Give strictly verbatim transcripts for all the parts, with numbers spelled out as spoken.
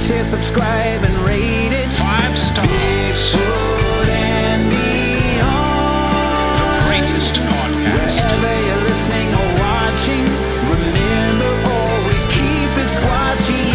share, subscribe, and rate it. Five stars. Bigfoot and Beyond. The greatest podcast. Wherever you're listening or watching, remember always keep it squatchy,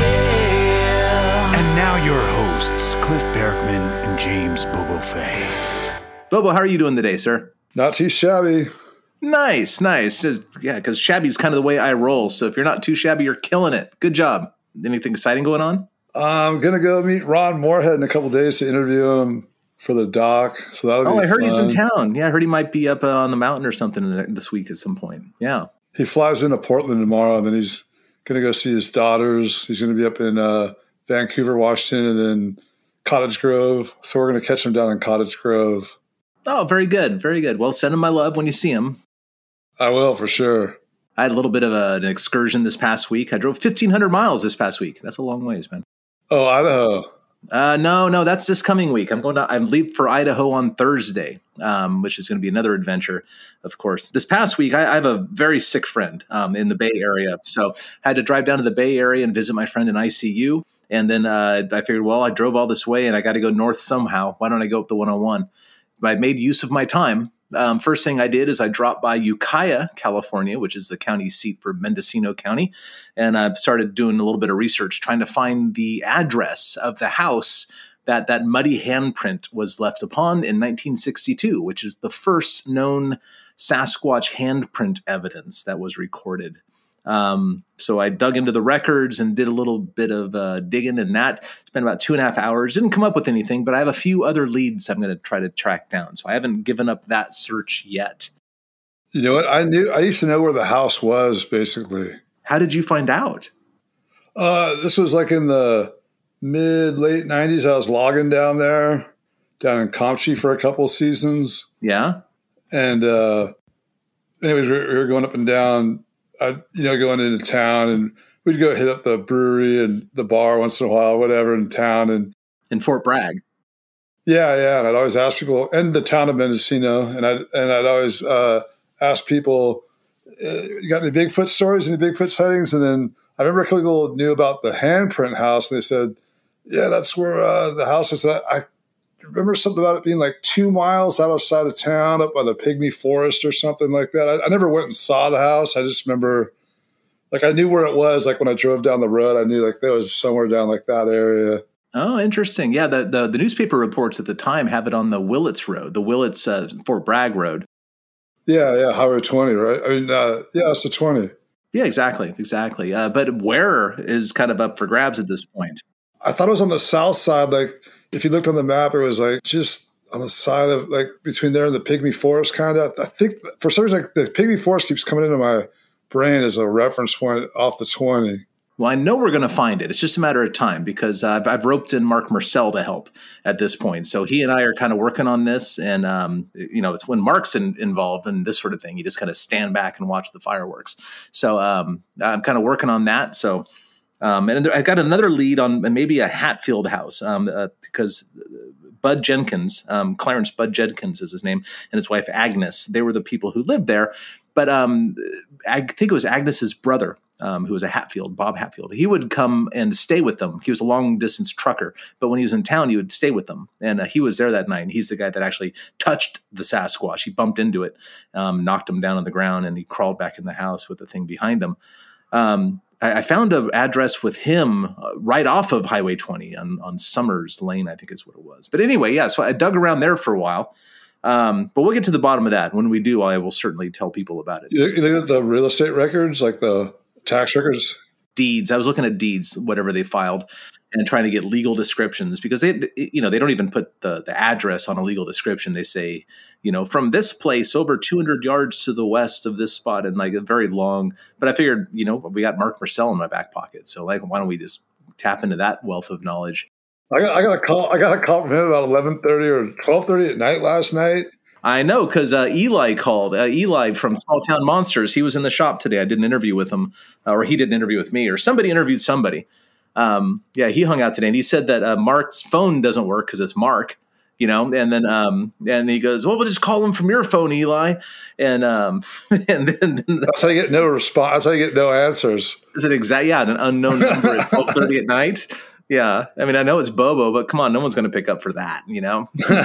yeah. And now your hosts, Cliff Bergman and James Bobo Fay. Bobo, how are you doing today, sir? Not too shabby. Nice, nice. Uh, Yeah, because shabby is kind of the way I roll. So if you're not too shabby, you're killing it. Good job. Anything exciting going on? I'm going to go meet Ron Moorhead in a couple days to interview him for the doc. So that'll Oh, be I heard fun. he's in town. Yeah, I heard he might be up uh, on the mountain or something this week at some point. Yeah. He flies into Portland tomorrow, and then he's going to go see his daughters. He's going to be up in uh, Vancouver, Washington, and then Cottage Grove. So we're going to catch him down in Cottage Grove. Oh, very good. Very good. Well, send him my love when you see him. I will, for sure. I had a little bit of a, an excursion this past week. I drove fifteen hundred miles this past week. That's a long ways, man. Oh, Idaho. Uh, no, no, that's this coming week. I'm going to, I'm leave for Idaho on Thursday, um, which is going to be another adventure, of course. This past week, I, I have a very sick friend um, in the Bay Area. So I had to drive down to the Bay Area and visit my friend in I C U. And then uh, I figured, well, I drove all this way and I got to go north somehow. Why don't I go up the one oh one? But I made use of my time. Um, first thing I did is I dropped by Ukiah, California, which is the county seat for Mendocino County. And I've started doing a little bit of research, trying to find the address of the house that that muddy handprint was left upon in nineteen sixty-two, which is the first known Sasquatch handprint evidence that was recorded. Um, so I dug into the records and did a little bit of uh, digging, and that spent about two and a half hours. Didn't come up with anything, but I have a few other leads I'm going to try to track down. So I haven't given up that search yet. You know what? I knew. I used to know where the house was, basically. How did you find out? Uh, this was like in the mid, late nineties. I was logging down there, down in Comchi for a couple of seasons. Yeah. And uh, anyways, we were going up and down, I, you know, going into town, and we'd go hit up the brewery and the bar once in a while, whatever, in town. And In Fort Bragg. yeah, yeah. And I'd always ask people, and the town of Mendocino, and I'd, and I'd always uh, ask people, uh, you got any Bigfoot stories, any Bigfoot sightings? And then I remember a couple people knew about the handprint house, and they said, yeah, that's where uh, the house was. I, I remember something about it being like two miles outside of town, up by the Pygmy Forest or something like that. I, I never went and saw the house. I just remember, like, I knew where it was. Like when I drove down the road, I knew like there was somewhere down like that area. Oh, interesting. Yeah, the, the, the newspaper reports at the time have it on the Willits Road, the Willits uh, Fort Bragg Road. Yeah, yeah, Highway twenty, right? I mean, uh, yeah, it's a twenty. Yeah, exactly, exactly. Uh, but where is kind of up for grabs at this point? I thought it was on the south side. Like if you looked on the map, it was like just on the side of like between there and the Pygmy Forest, kind of. I think for some reason like, the Pygmy Forest keeps coming into my brain as a reference point off the twenty. Well, I know we're going to find it. It's just a matter of time because uh, I've, I've roped in Mark Marcel to help at this point. So he and I are kind of working on this. And, um, you know, it's when Mark's in, involved in this sort of thing, you just kind of stand back and watch the fireworks. So um, I'm kind of working on that. So um, and I got another lead on maybe a Hatfield house um, uh, because Bud Jenkins, um, Clarence Bud Jenkins is his name, and his wife Agnes, they were the people who lived there. But um, I think it was Agnes's brother, um, who was a Hatfield, Bob Hatfield. He would come and stay with them. He was a long-distance trucker, but when he was in town, he would stay with them. And uh, he was there that night, and he's the guy that actually touched the Sasquatch. He bumped into it, um, knocked him down on the ground, and he crawled back in the house with the thing behind him. Um, I, I found an address with him uh, right off of Highway twenty on, on Summers Lane, I think is what it was. But anyway, yeah, so I dug around there for a while. Um, but we'll get to the bottom of that. When we do, I will certainly tell people about it. You look at the real estate records, like the tax records? Deeds. I was looking at deeds, whatever they filed, and trying to get legal descriptions because they, you know, they don't even put the, the address on a legal description. They say, you know, from this place over two hundred yards to the west of this spot, and like a very long. But I figured, you know, we got Mark Marcel in my back pocket, so like, why don't we just tap into that wealth of knowledge? I got, I got a call. I got a call from him about eleven thirty or twelve thirty at night last night. I know because uh, Eli called. Uh, Eli from Small Town Monsters. He was in the shop today. I did an interview with him, uh, or he did an interview with me, or somebody interviewed somebody. Um, yeah, he hung out today, and he said that uh, Mark's phone doesn't work because it's Mark, you know. And then um, and he goes, "Well, we'll just call him from your phone, Eli." And um, and then, then the, that's how you get no response. That's how you get no answers. is it exact? Yeah, an unknown number at twelve thirty at night. Yeah. I mean, I know it's Bobo, but come on, no one's going to pick up for that, you know?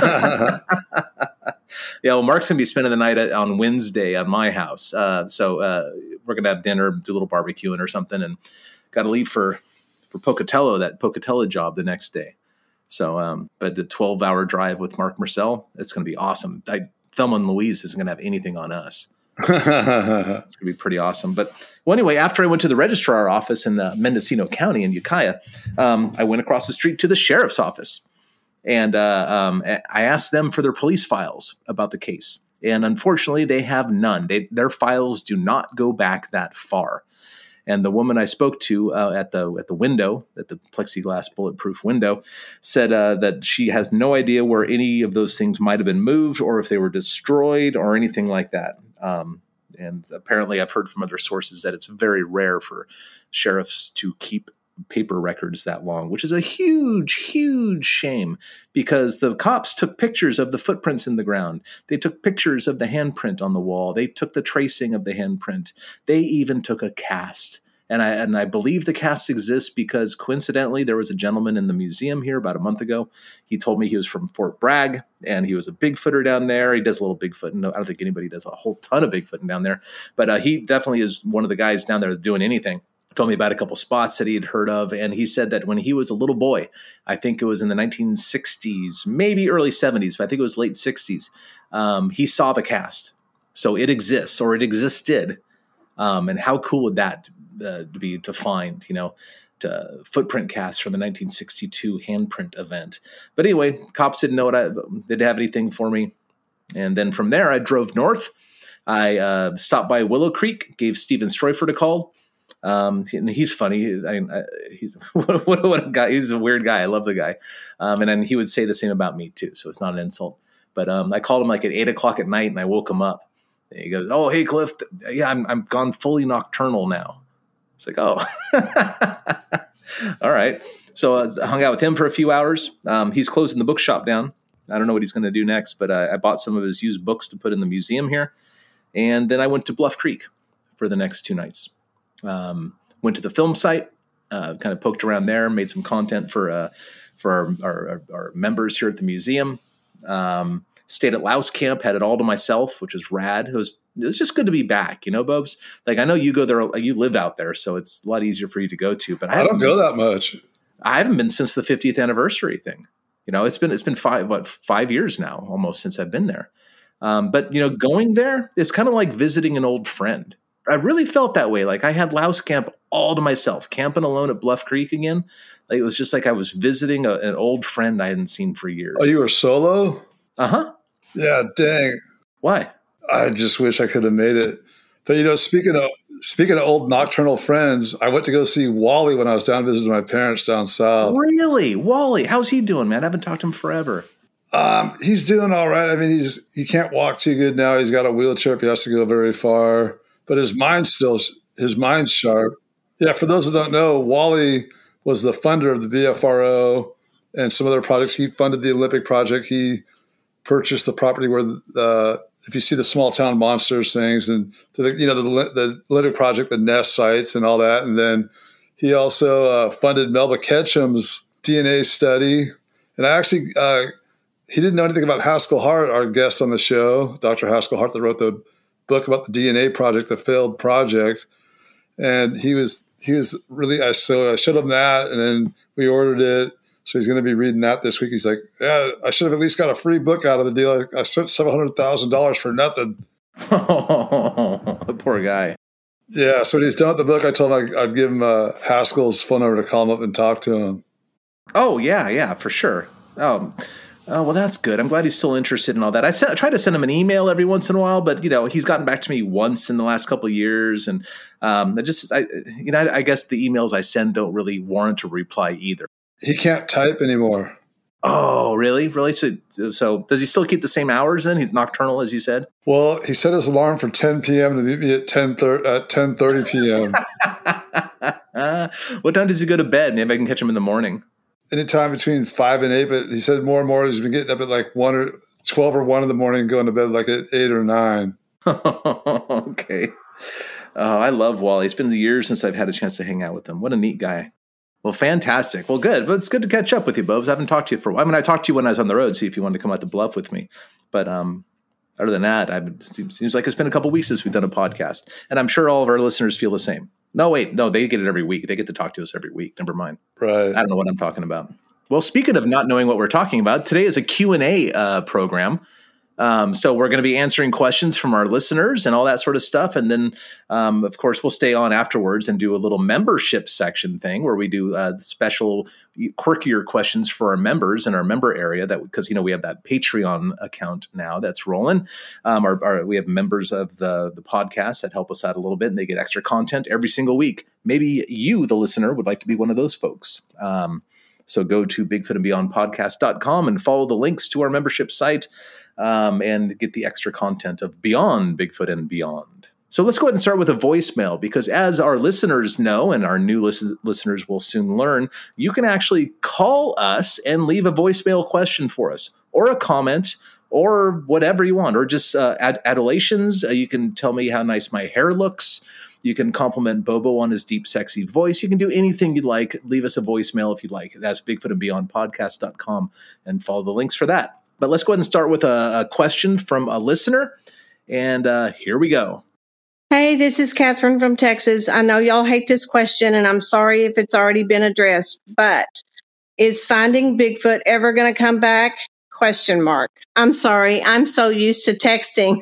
Yeah, well, Mark's going to be spending the night at, on Wednesday at my house. Uh, so uh, we're going to have dinner, do a little barbecuing or something, and got to leave for, for Pocatello, that Pocatello job the next day. So, um, but the twelve-hour drive with Mark Marcel, it's going to be awesome. I, Thelma and Louise isn't going to have anything on us. It's going to be pretty awesome. But well, anyway, after I went to the registrar office in uh, Mendocino County in Ukiah, um, I went across the street to the sheriff's office. And uh, um, I asked them for their police files about the case. And unfortunately, they have none. They, their files do not go back that far. And the woman I spoke to uh, at the at the window, at the plexiglass bulletproof window, said uh, that she has no idea where any of those things might have been moved or if they were destroyed or anything like that. Um, and apparently I've heard from other sources that it's very rare for sheriffs to keep paper records that long, which is a huge, huge shame because the cops took pictures of the footprints in the ground. They took pictures of the handprint on the wall. They took the tracing of the handprint. They even took a cast. And I and I believe the cast exists because coincidentally, there was a gentleman in the museum here about a month ago. He told me he was from Fort Bragg and he was a Bigfooter down there. He does a little Bigfoot. No, I don't think anybody does a whole ton of Bigfooting down there, but uh, he definitely is one of the guys down there doing anything. Told me about a couple spots that he had heard of. And he said that when he was a little boy, I think it was in the nineteen sixties, maybe early seventies, but I think it was late sixties, um, he saw the cast. So it exists or it existed. Um, and how cool would that uh, be to find, you know, to footprint cast from the nineteen sixty-two handprint event. But anyway, cops didn't know what I didn't have anything for me. And then from there, I drove north. I uh, stopped by Willow Creek, gave Steven Stroyford a call. Um, and he's funny. I mean, he's what, what, what a guy. He's a weird guy. I love the guy. Um, and then he would say the same about me too. So it's not an insult, but, um, I called him like at eight o'clock at night and I woke him up and he goes, "Oh, hey Cliff. Yeah, I'm, I'm gone fully nocturnal now." It's like, oh, all right. So I hung out with him for a few hours. Um, he's closing the bookshop down. I don't know what he's going to do next, but I, I bought some of his used books to put in the museum here. And then I went to Bluff Creek for the next two nights. Um, went to the film site, uh, kind of poked around there, made some content for uh, for our, our, our members here at the museum. Um, stayed at Louse Camp, had it all to myself, which was rad. It was it was just good to be back, you know, Bubs. Like I know you go there, you live out there, so it's a lot easier for you to go to. But I, I don't go that much. I haven't been since the fiftieth anniversary thing. You know, it's been it's been five what five years now almost since I've been there. Um, but you know, going there, it's kind of like visiting an old friend. I really felt that way. Like I had Louse Camp all to myself, camping alone at Bluff Creek again. Like it was just like I was visiting a, an old friend I hadn't seen for years. Oh, you were solo? Uh-huh. Yeah, dang. Why? I just wish I could have made it. But you know, speaking of speaking of old nocturnal friends, I went to go see Wally when I was down visiting my parents down south. Really? Wally, how's he doing, man? I haven't talked to him forever. Um, he's doing all right. I mean, he's he can't walk too good now. He's got a wheelchair if he has to go very far. But his mind's still his mind's sharp. Yeah, for those who don't know, Wally was the funder of the B F R O and some other projects. He funded the Olympic project. He purchased the property where the if you see the small town monsters things and the, you know the the Olympic project, the nest sites and all that. And then he also uh, funded Melba Ketchum's D N A study. And I actually uh, he didn't know anything about Haskell Hart, our guest on the show, Doctor Haskell Hart, that wrote the book about the D N A project, the failed project. And he was, he was really, I, so I showed him that and then we ordered it. So he's going to be reading that this week. He's like, yeah, I should have at least got a free book out of the deal. I spent seven hundred thousand dollars for nothing. Oh, poor guy. Yeah. So when he's done with the book, I told him I'd, I'd give him uh, Haskell's phone number to call him up and talk to him. Oh yeah. Yeah, for sure. Um, Oh, well, that's good. I'm glad he's still interested in all that. I, sent, I try to send him an email every once in a while, but, you know, he's gotten back to me once in the last couple of years. And um, I just, I, you know, I, I guess the emails I send don't really warrant a reply either. He can't type anymore. Oh, really? Really? So, so does he still keep the same hours then? He's nocturnal, as you said? Well, he set his alarm for ten p.m. to meet me at ten thirty p.m. uh, what time does he go to bed? Maybe I can catch him in the morning. Anytime between five and eight, but he said more and more he's been getting up at like one or twelve or one in the morning and going to bed like at eight or nine. Okay. Oh, I love Wally. It's been years since I've had a chance to hang out with him. What a neat guy. Well, fantastic. Well, good. But it's good to catch up with you, Bobes. I haven't talked to you for a while. I mean, I talked to you when I was on the road, see if you wanted to come out to Bluff with me. But um, other than that, I it seems like it's been a couple weeks since we've done a podcast. And I'm sure all of our listeners feel the same. No, wait. No, they get it every week. They get to talk to us every week. Never mind. Right. I don't know what I'm talking about. Well, speaking of not knowing what we're talking about, today is a Q and A uh, program. Um, so we're going to be answering questions from our listeners and all that sort of stuff. And then, um, of course, we'll stay on afterwards and do a little membership section thing where we do uh, special quirkier questions for our members in our member area that because, you know, we have that Patreon account now that's rolling. Um, our, our, we have members of the, the podcast that help us out a little bit and they get extra content every single week. Maybe you, the listener, would like to be one of those folks. Um, so go to bigfoot and beyond podcast dot com and follow the links to our membership site. Um, and get the extra content of Beyond Bigfoot and Beyond. So let's go ahead and start with a voicemail because as our listeners know, and our new listen- listeners will soon learn, you can actually call us and leave a voicemail question for us or a comment or whatever you want, or just uh, ad- adulations. Uh, you can tell me how nice my hair looks. You can compliment Bobo on his deep, sexy voice. You can do anything you'd like. Leave us a voicemail if you'd like. That's bigfoot and beyond podcast dot com and follow the links for that. But let's go ahead and start with a, a question from a listener. And uh, here we go. Hey, this is Catherine from Texas. I know y'all hate this question, and I'm sorry if it's already been addressed. But is Finding Bigfoot ever going to come back? Question mark. I'm sorry. I'm so used to texting.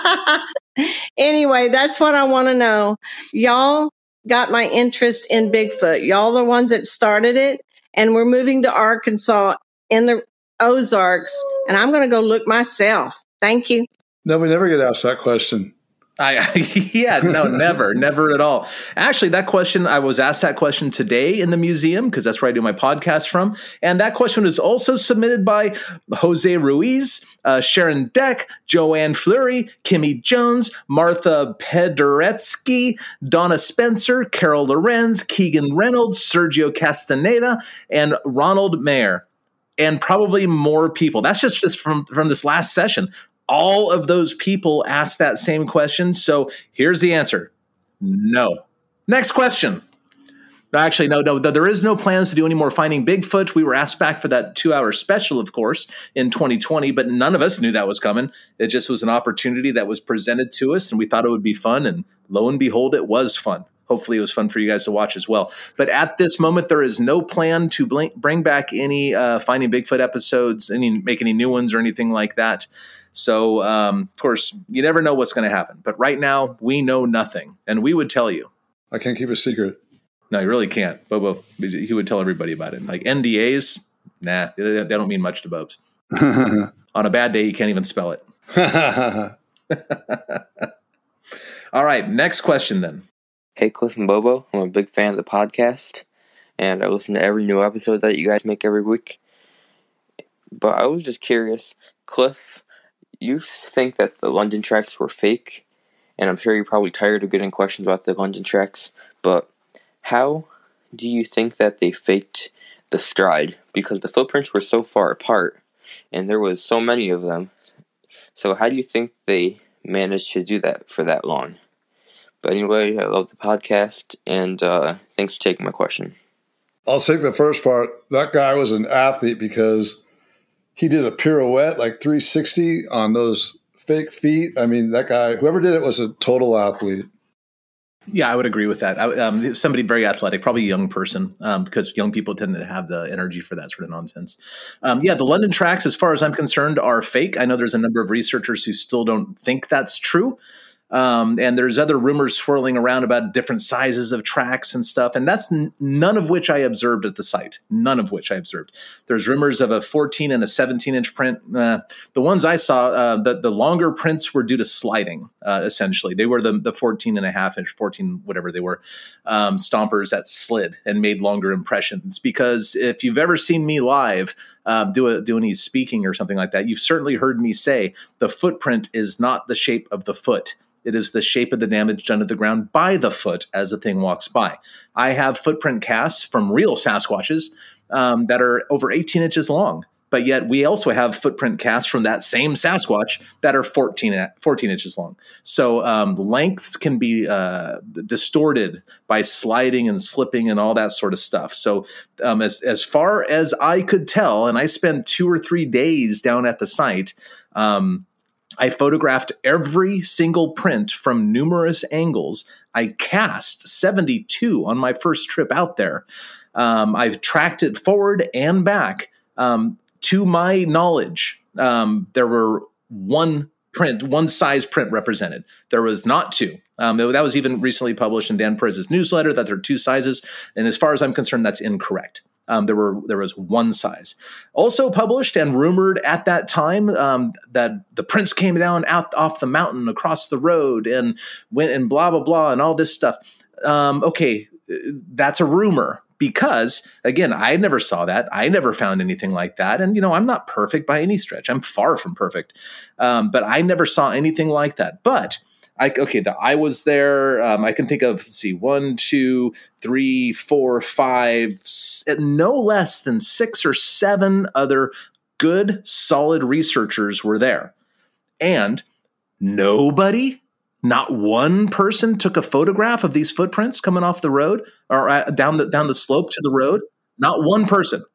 Anyway, that's what I want to know. Y'all got my interest in Bigfoot. Y'all the ones that started it. And we're moving to Arkansas in the Ozarks, and I'm going to go look myself. Thank you. No, we never get asked that question. I, I yeah, no, never, never at all. Actually, that question, I was asked that question today in the museum because that's where I do my podcast from. And that question was also submitted by Jose Ruiz, uh, Sharon Deck, Joanne Fleury, Kimmy Jones, Martha Pederetsky, Donna Spencer, Carol Lorenz, Keegan Reynolds, Sergio Castaneda, and Ronald Mayer. And probably more people. That's just, just from, from this last session. All of those people asked that same question. So here's the answer. No. Next question. Actually, no, no, there is no plans to do any more Finding Bigfoot. We were asked back for that two-hour special, of course, in twenty twenty, but none of us knew that was coming. It just was an opportunity that was presented to us, and we thought it would be fun, and lo and behold, it was fun. Hopefully it was fun for you guys to watch as well. But at this moment, there is no plan to bl- bring back any uh, Finding Bigfoot episodes, any make any new ones or anything like that. So, um, of course, you never know what's going to happen. But right now, we know nothing. And we would tell you. I can't keep a secret. No, you really can't. Bobo, he would tell everybody about it. Like N D As, nah, they, they don't mean much to Bobs. On a bad day, you can't even spell it. All right, next question then. Hey, Cliff and Bobo. I'm a big fan of the podcast, and I listen to every new episode that you guys make every week. But I was just curious, Cliff, you think that the London tracks were fake, and I'm sure you're probably tired of getting questions about the London tracks, but how do you think that they faked the stride? Because the footprints were so far apart, and there was so many of them. So how do you think they managed to do that for that long? But anyway, I love the podcast, and uh, thanks for taking my question. I'll take the first part. That guy was an athlete because he did a pirouette, like three sixty on those fake feet. I mean, that guy, whoever did it was a total athlete. Yeah, I would agree with that. I, um, somebody very athletic, probably a young person, um, because young people tend to have the energy for that sort of nonsense. Um, yeah, the London tracks, as far as I'm concerned, are fake. I know there's a number of researchers who still don't think that's true. Um, and there's other rumors swirling around about different sizes of tracks and stuff. And that's n- none of which I observed at the site. None of which I observed. There's rumors of a fourteen and a seventeen inch print. Uh, the ones I saw, uh, the, the longer prints were due to sliding, uh, essentially. They were the, the fourteen and a half inch, fourteen, whatever they were, um, stompers that slid and made longer impressions. Because if you've ever seen me live, Um, do a, do any speaking or something like that, you've certainly heard me say the footprint is not the shape of the foot. It is the shape of the damage done to the ground by the foot as the thing walks by. I have footprint casts from real Sasquatches um, that are over eighteen inches long, but yet we also have footprint casts from that same Sasquatch that are fourteen, fourteen inches long. So um, lengths can be uh, distorted by sliding and slipping and all that sort of stuff. So um, as, as far as I could tell, and I spent two or three days down at the site, um, I photographed every single print from numerous angles. I cast seventy-two on my first trip out there. Um, I've tracked it forward and back. Um, to my knowledge, um, there were one print, one size print represented. There was not two. Um, that was even recently published in Dan Perez's newsletter that there are two sizes. And as far as I'm concerned, that's incorrect. Um, there were there was one size. Also published and rumored at that time um, that the prince came down out off the mountain across the road and went and blah, blah, blah, and all this stuff. Um, okay, that's a rumor because, again, I never saw that. I never found anything like that. And, you know, I'm not perfect by any stretch. I'm far from perfect. Um, but I never saw anything like that. But I, okay, the, I was there. Um, I can think of, let's see, one, two, three, four, five, no less than six or seven other good, solid researchers were there. And nobody, not one person took a photograph of these footprints coming off the road or uh, down the down the slope to the road. Not one person.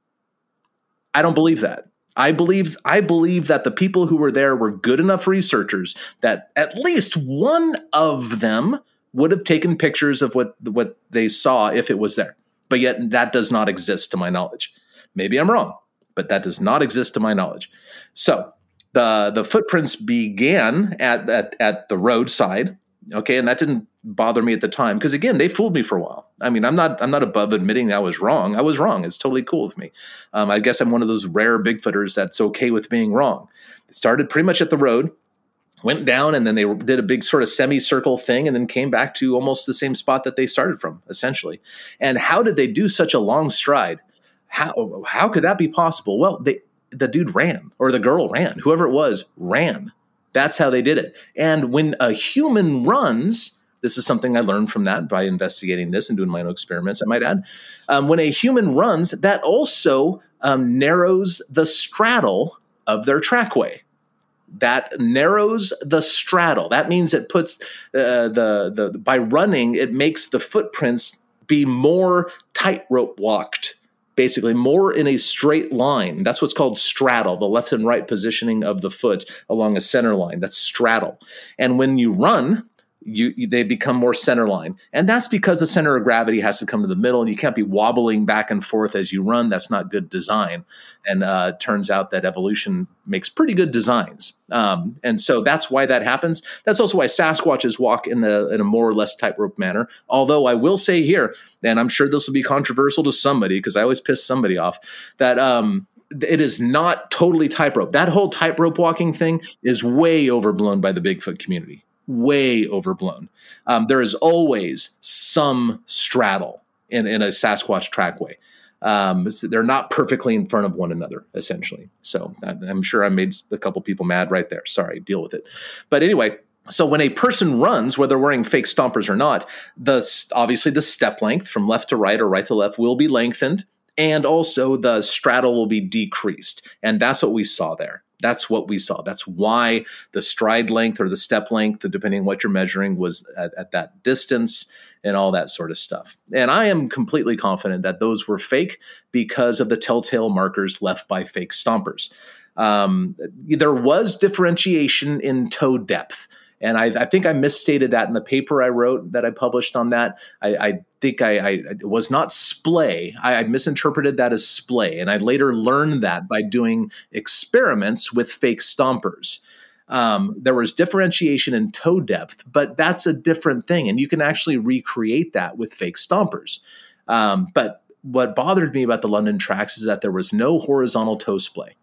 I don't believe that. I believe I believe that the people who were there were good enough researchers that at least one of them would have taken pictures of what what they saw if it was there. But yet that does not exist to my knowledge. Maybe I'm wrong, but that does not exist to my knowledge. So the the footprints began at at, at the roadside. Okay, and that didn't bother me at the time because, again, they fooled me for a while. I mean, I'm not I'm not above admitting I was wrong. I was wrong. It's totally cool with me. Um, I guess I'm one of those rare Bigfooters that's okay with being wrong. It started pretty much at the road, went down, and then they did a big sort of semicircle thing and then came back to almost the same spot that they started from, essentially. And how did they do such a long stride? How how could that be possible? Well, they the dude ran, or the girl ran, whoever it was ran. That's how they did it. And when a human runs, this is something I learned from that by investigating this and doing my own experiments, I might add. Um, when a human runs, that also um, narrows the straddle of their trackway. That narrows the straddle. That means it puts uh, the, the, by running, it makes the footprints be more tightrope walked. Basically, more in a straight line. That's what's called straddle, the left and right positioning of the foot along a center line. That's straddle. And when you run, you, you they become more center line. And that's because the center of gravity has to come to the middle, and you can't be wobbling back and forth as you run. That's not good design. And uh, it turns out that evolution makes pretty good designs. Um, and so that's why that happens. That's also why Sasquatches walk in, the, in a more or less tightrope manner. Although I will say here, and I'm sure this will be controversial to somebody because I always piss somebody off, that um, it is not totally tightrope. That whole tightrope walking thing is way overblown by the Bigfoot community. Way overblown. Um, there is always some straddle in, in a Sasquatch trackway. Um, so they're not perfectly in front of one another, essentially. So I'm sure I made a couple people mad right there. Sorry, deal with it. But anyway, so when a person runs, whether wearing fake stompers or not, the obviously the step length from left to right or right to left will be lengthened, and also the straddle will be decreased. And that's what we saw there. That's what we saw. That's why the stride length or the step length, depending on what you're measuring, was at, at that distance and all that sort of stuff. And I am completely confident that those were fake because of the telltale markers left by fake stompers. Um, there was differentiation in toe depth. And I, I think I misstated that in the paper I wrote that I published on that. I, I think I, I it was not splay. I, I misinterpreted that as splay. And I later learned that by doing experiments with fake stompers. Um, there was differentiation in toe depth, but that's a different thing. And you can actually recreate that with fake stompers. Um, but what bothered me about the London tracks is that there was no horizontal toe splay.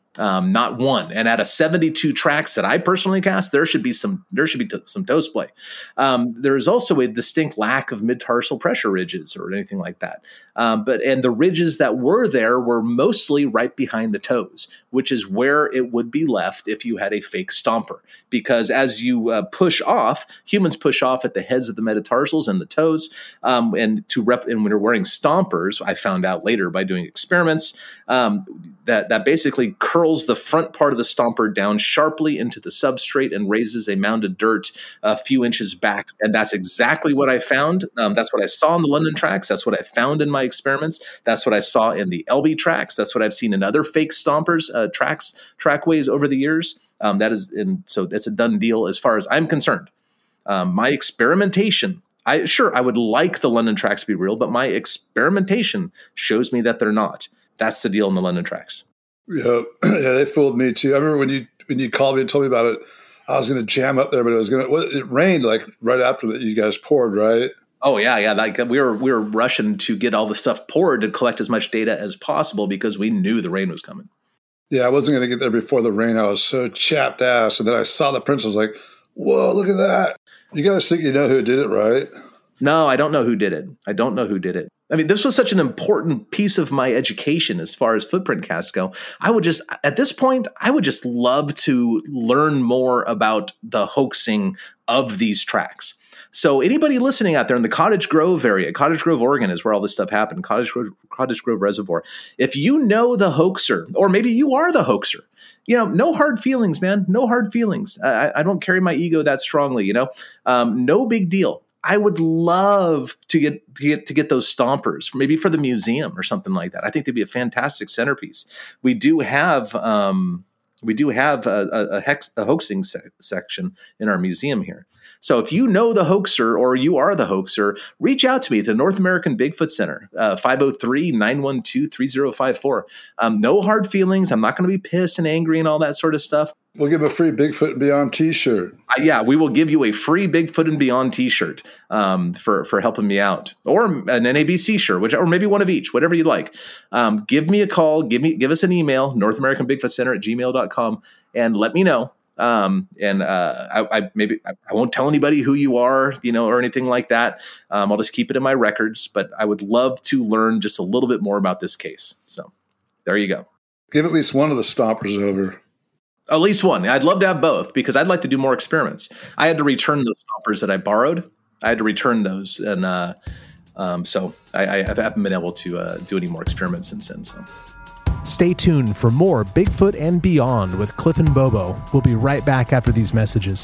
Um, not one. And out of seventy-two tracks that I personally cast, there should be some there should be t- some toe splay. Um, there is also a distinct lack of mid-tarsal pressure ridges or anything like that. Um, but and the ridges that were there were mostly right behind the toes, which is where it would be left if you had a fake stomper. Because as you uh, push off, humans push off at the heads of the metatarsals and the toes. Um, and to rep and when you're wearing stompers, I found out later by doing experiments um, that that basically curls the front part of the stomper down sharply into the substrate and raises a mound of dirt a few inches back. And that's exactly what I found. Um, that's what I saw in the London tracks. That's what I found in my experiments. That's what I saw in the L B tracks. That's what I've seen in other fake stompers, uh, tracks, trackways over the years. Um, that is, and so that's a done deal as far as I'm concerned. Um, my experimentation, I sure I would like the London tracks to be real, but my experimentation shows me that they're not. That's the deal in the London tracks. Yeah, yeah, they fooled me too. I remember when you when you called me and told me about it, I was going to jam up there, but it was going to. Well, it rained like right after that. You guys poured, right? Oh yeah, yeah. Like we were we were rushing to get all the stuff poured to collect as much data as possible because we knew the rain was coming. Yeah, I wasn't going to get there before the rain. I was so chapped ass, and then I saw the prints. I was like, "Whoa, look at that!" You guys think you know who did it, right? No, I don't know who did it. I don't know who did it. I mean, this was such an important piece of my education as far as footprint casts go. I would just, at this point, I would just love to learn more about the hoaxing of these tracks. So anybody listening out there in the Cottage Grove area, Cottage Grove, Oregon is where all this stuff happened, Cottage Grove, Cottage Grove Reservoir. If you know the hoaxer, or maybe you are the hoaxer, you know, no hard feelings, man. No hard feelings. I, I don't carry my ego that strongly, you know, um, no big deal. I would love to get, to get to get those stompers, maybe for the museum or something like that. I think they'd be a fantastic centerpiece. We do have um, we do have a, a, a, hex, a hoaxing se- section in our museum here. So if you know the hoaxer or you are the hoaxer, reach out to me at the North American Bigfoot Center, uh, five oh three, nine one two, three oh five four. Um, no hard feelings. I'm not going to be pissed and angry and all that sort of stuff. We'll give a free Bigfoot and Beyond t-shirt. Uh, yeah, we will give you a free Bigfoot and Beyond t-shirt um, for, for helping me out, or an N A B C shirt, which, or maybe one of each, whatever you'd like. Um, give me a call. Give me give us an email, North American Bigfoot Center at gmail dot com, and let me know. Um, and uh, I, I maybe I, I won't tell anybody who you are, you know, or anything like that. Um, I'll just keep it in my records. But I would love to learn just a little bit more about this case. So there you go. Give at least one of the stompers over. At least one. I'd love to have both because I'd like to do more experiments. I had to return those stompers that I borrowed. I had to return those. And uh, um, so I, I haven't been able to uh, do any more experiments since then. So stay tuned for more Bigfoot and Beyond with Cliff and Bobo. We'll be right back after these messages.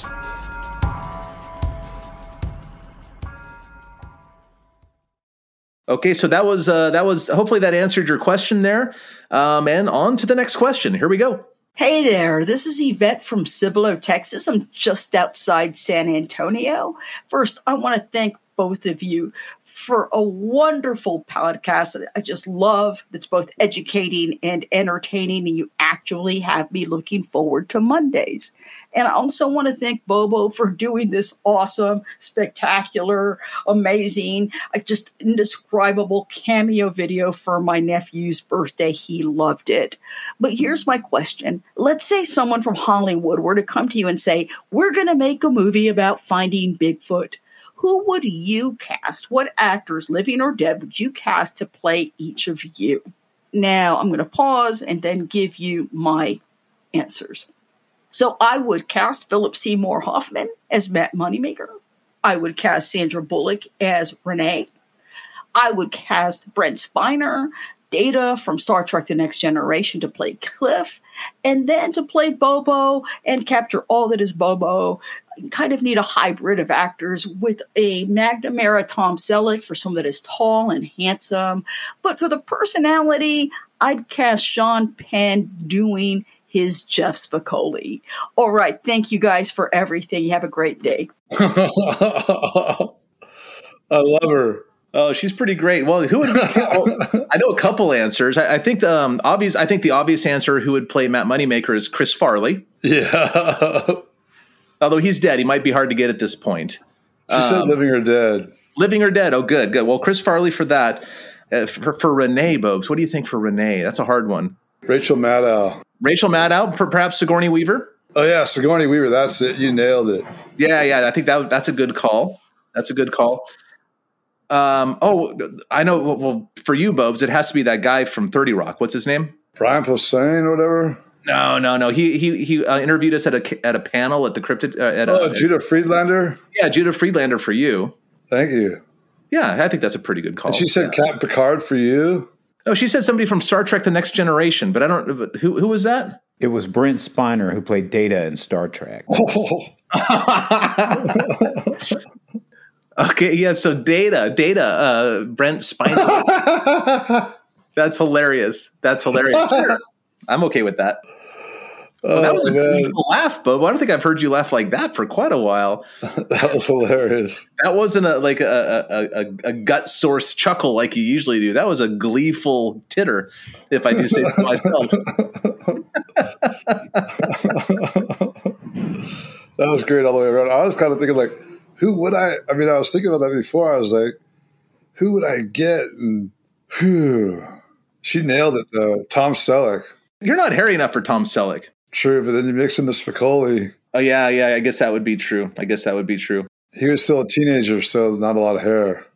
Okay, so that was uh, that was hopefully that answered your question there. Um, and on to the next question. Here we go. Hey there, this is Yvette from Cibolo, Texas. I'm just outside San Antonio. First, I want to thank both of you for a wonderful podcast that I just love. It's both educating and entertaining, and you actually have me looking forward to Mondays. And I also want to thank Bobo for doing this awesome, spectacular, amazing, just indescribable cameo video for my nephew's birthday. He loved it. But here's my question. Let's say someone from Hollywood were to come to you and say, we're going to make a movie about finding Bigfoot. Who would you cast? What actors, living or dead, would you cast to play each of you? Now, I'm going to pause and then give you my answers. So I would cast Philip Seymour Hoffman as Matt Moneymaker. I would cast Sandra Bullock as Renee. I would cast Brent Spiner, Data from Star Trek The Next Generation, to play Cliff, and then to play Bobo and capture all that is Bobo. You kind of need a hybrid of actors with a McNamara Tom Selleck for someone that is tall and handsome. But for the personality, I'd cast Sean Penn doing his Jeff Spicoli. All right. Thank you guys for everything. You have a great day. I love her. Oh, she's pretty great. Well, who would be? Well, I know a couple answers. I, I think the um, obvious. I think the obvious answer who would play Matt Moneymaker is Chris Farley. Yeah. Although he's dead, he might be hard to get at this point. She um, said living or dead. Living or dead. Oh, good, good. Well, Chris Farley for that. Uh, for, for Renee, Bobes, what do you think for Renee? That's a hard one. Rachel Maddow. Rachel Maddow, per- perhaps Sigourney Weaver. Oh yeah, Sigourney Weaver. That's it. You nailed it. Yeah, yeah. I think that that's a good call. That's a good call. Um, oh, I know. Well, for you, Bobes, it has to be that guy from thirty Rock. What's his name? Brian Posehn or whatever. No, no, no. He he he uh, interviewed us at a at a panel at the Cryptid. Uh, at oh, a, Judah Friedlander. Yeah, Judah Friedlander for you. Thank you. Yeah, I think that's a pretty good call. And she said yeah. Captain Picard for you. Oh, she said somebody from Star Trek: The Next Generation, but I don't. But who who was that? It was Brent Spiner who played Data in Star Trek. Oh. Okay, yeah. So Data, Data, uh, Brent Spiner. That's hilarious. That's hilarious. Sure. I'm okay with that. Well, that was a beautiful laugh, Bobo. I don't think I've heard you laugh like that for quite a while. That was hilarious. That wasn't a like a, a, a, a gut source chuckle like you usually do. That was a gleeful titter, if I do say so myself. That was great all the way around. I was kind of thinking, like, who would I? I mean, I was thinking about that before. I was like, who would I get? And whew, she nailed it, though. Tom Selleck. You're not hairy enough for Tom Selleck. True, but then you mix in the Spicoli. Oh, yeah, yeah. I guess that would be true. I guess that would be true. He was still a teenager, so not a lot of hair.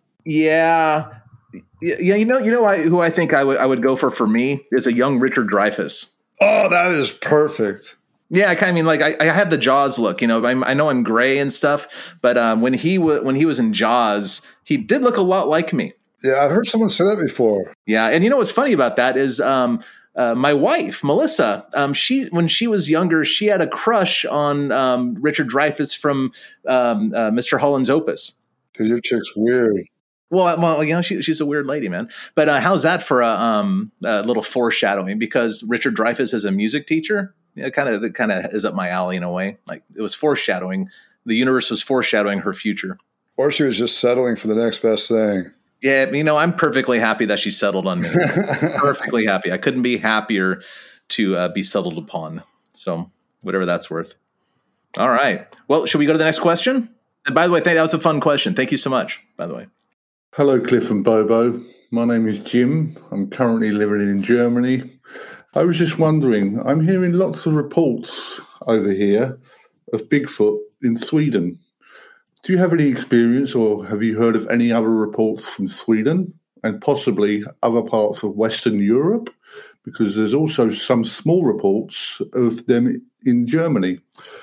Yeah. Yeah, you know, you know I, who I think I would I would go for for me is a young Richard Dreyfuss. Oh, that is perfect. Yeah, I kind of mean like I, I have the Jaws look, you know. I'm, I know I'm gray and stuff, but um, when he w- when he was in Jaws, he did look a lot like me. Yeah, I've heard someone say that before. Yeah, and you know what's funny about that is um, uh, my wife Melissa. Um, she when she was younger, she had a crush on um, Richard Dreyfuss from um, uh, Mister Holland's Opus. Dude, your chick's weird. Well, well, you know, she, she's a weird lady, man. But uh, how's that for a, um, a little foreshadowing? Because Richard Dreyfuss is a music teacher. It kind of, it kind of is up my alley in a way. Like it was foreshadowing. The universe was foreshadowing her future. Or she was just settling for the next best thing. Yeah, you know, I'm perfectly happy that she settled on me. Perfectly happy. I couldn't be happier to uh, be settled upon. So whatever that's worth. All right. Well, should we go to the next question? And by the way, that was a fun question. Thank you so much, by the way. Hello, Cliff and Bobo. My name is Jim. I'm currently living in Germany. I was just wondering, I'm hearing lots of reports over here of Bigfoot in Sweden. Do you have any experience or have you heard of any other reports from Sweden and possibly other parts of Western Europe? Because there's also some small reports of them in Germany.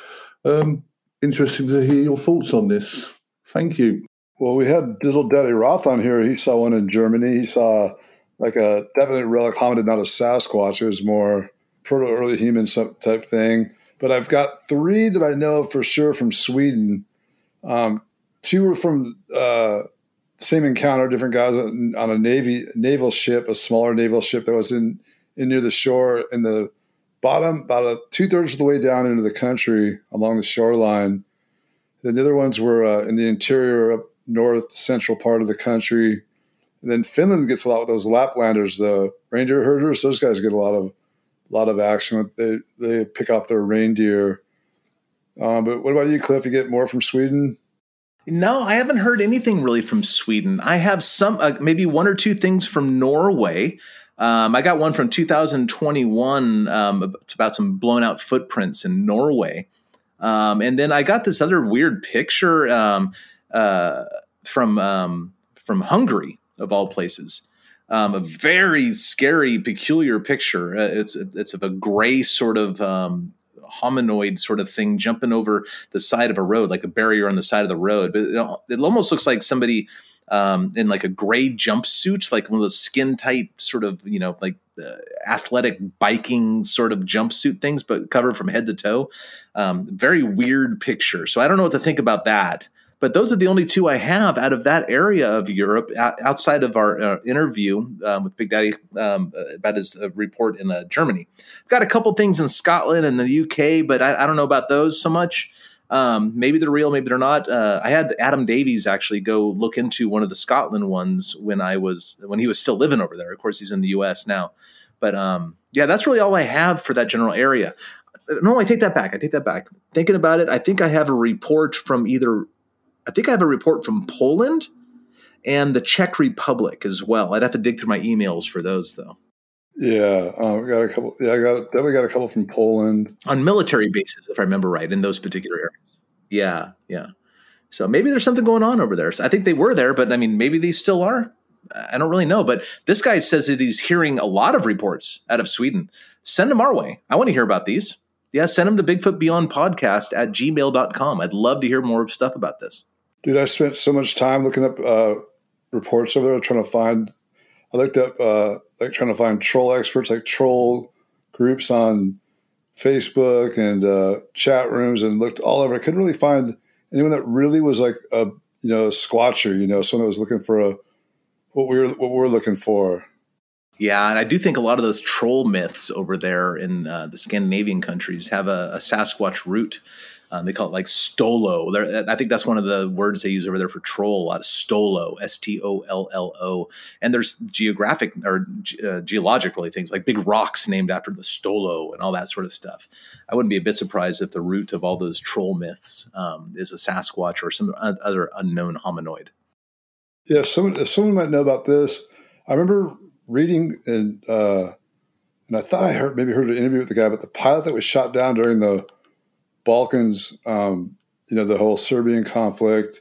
Um, interesting to hear your thoughts on this. Thank you. Well, we had Little Daddy Roth on here. He saw one in Germany. He saw like a definite relic hominid, not a Sasquatch. It was more proto-early human type thing. But I've got three that I know for sure from Sweden. Um, two were from uh, same encounter, different guys on, on a navy naval ship, a smaller naval ship that was in, in near the shore in the bottom, about a two thirds of the way down into the country along the shoreline. Then the other ones were uh, in the interior up north central part of the country. And then Finland gets a lot with those Laplanders, the reindeer herders. Those guys get a lot of lot of action. They they pick off their reindeer. Um, but what about you, Cliff? You get more from Sweden? No, I haven't heard anything really from Sweden. I have some, uh, maybe one or two things from Norway. Um, I got one from two thousand twenty-one um, about some blown out footprints in Norway. Um, and then I got this other weird picture um, uh, from um, from Hungary, of all places. Um, a very scary, peculiar picture. Uh, it's it's of a gray sort of um, hominoid sort of thing jumping over the side of a road, like a barrier on the side of the road. But it, it almost looks like somebody um, in like a gray jumpsuit, like one of those skin tight sort of, you know, like uh, athletic biking sort of jumpsuit things, but covered from head to toe. Um, very weird picture. So I don't know what to think about that. But those are the only two I have out of that area of Europe, outside of our uh, interview um, with Big Daddy um, about his uh, report in uh, Germany. Got a couple things in Scotland and the U K, but I, I don't know about those so much. Um, maybe they're real, maybe they're not. Uh, I had Adam Davies actually go look into one of the Scotland ones when I was when he was still living over there. Of course, he's in the U S now. But um, yeah, that's really all I have for that general area. No, I take that back. I take that back. Thinking about it, I think I have a report from either. I think I have a report from Poland and the Czech Republic as well. I'd have to dig through my emails for those, though. Yeah, um, we got a couple. Yeah, I got definitely got a couple from Poland on military bases, if I remember right, in those particular areas. Yeah, yeah. So maybe there's something going on over there. So I think they were there, but I mean, maybe they still are. I don't really know. But this guy says that he's hearing a lot of reports out of Sweden. Send them our way. I want to hear about these. Yeah, send them to Bigfoot Beyond Podcast at gmail dot com. I'd love to hear more stuff about this. Dude, I spent so much time looking up uh, reports over there, trying to find. I looked up, uh, like, trying to find troll experts, like troll groups on Facebook and uh, chat rooms, and looked all over. I couldn't really find anyone that really was like a, you know, a squatcher, you know, someone that was looking for a what we were what we're looking for. Yeah, and I do think a lot of those troll myths over there in uh, the Scandinavian countries have a, a Sasquatch root. Um, they call it like stolo. They're, I think that's one of the words they use over there for troll. A lot of stolo, S T O L L O. And there's geographic or uh, geologically things like big rocks named after the stolo and all that sort of stuff. I wouldn't be a bit surprised if the root of all those troll myths um, is a Sasquatch or some other unknown hominoid. Yeah, someone someone might know about this. I remember reading and uh, and I thought I heard maybe heard an interview with the guy, but the pilot that was shot down during the Balkans, um, you know, the whole Serbian conflict.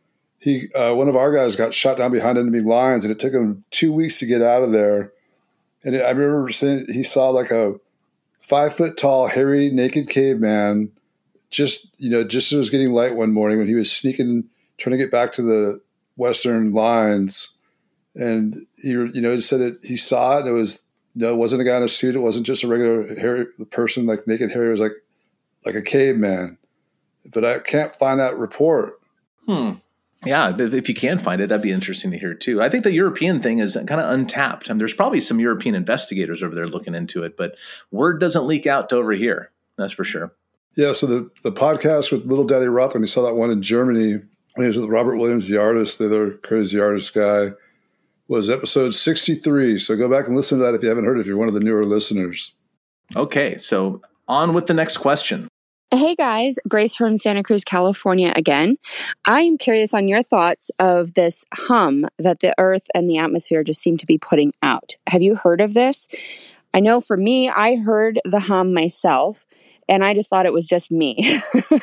He, uh, one of our guys got shot down behind enemy lines, and it took him two weeks to get out of there. And I remember saying he saw like a five foot tall, hairy, naked caveman, just you know, just as it was getting light one morning when he was sneaking, trying to get back to the Western lines. And he, you know, he said it. He saw it. And it was no, it wasn't a guy in a suit. It wasn't just a regular hairy person, like naked hairy. It was like. like a caveman, but I can't find that report. Hmm. Yeah, if you can find it, that'd be interesting to hear too. I think the European thing is kind of untapped. I mean, there's probably some European investigators over there looking into it, but word doesn't leak out to over here. That's for sure. Yeah. So the, the podcast with Little Daddy Roth, when he saw that one in Germany, when he was with Robert Williams, the artist, the other crazy artist guy, was episode sixty-three. So go back and listen to that if you haven't heard it, if you're one of the newer listeners. Okay. So on with the next question. Hey guys, Grace from Santa Cruz, California again. I am curious on your thoughts of this hum that the earth and the atmosphere just seem to be putting out. Have you heard of this? I know for me, I heard the hum myself, and I just thought it was just me.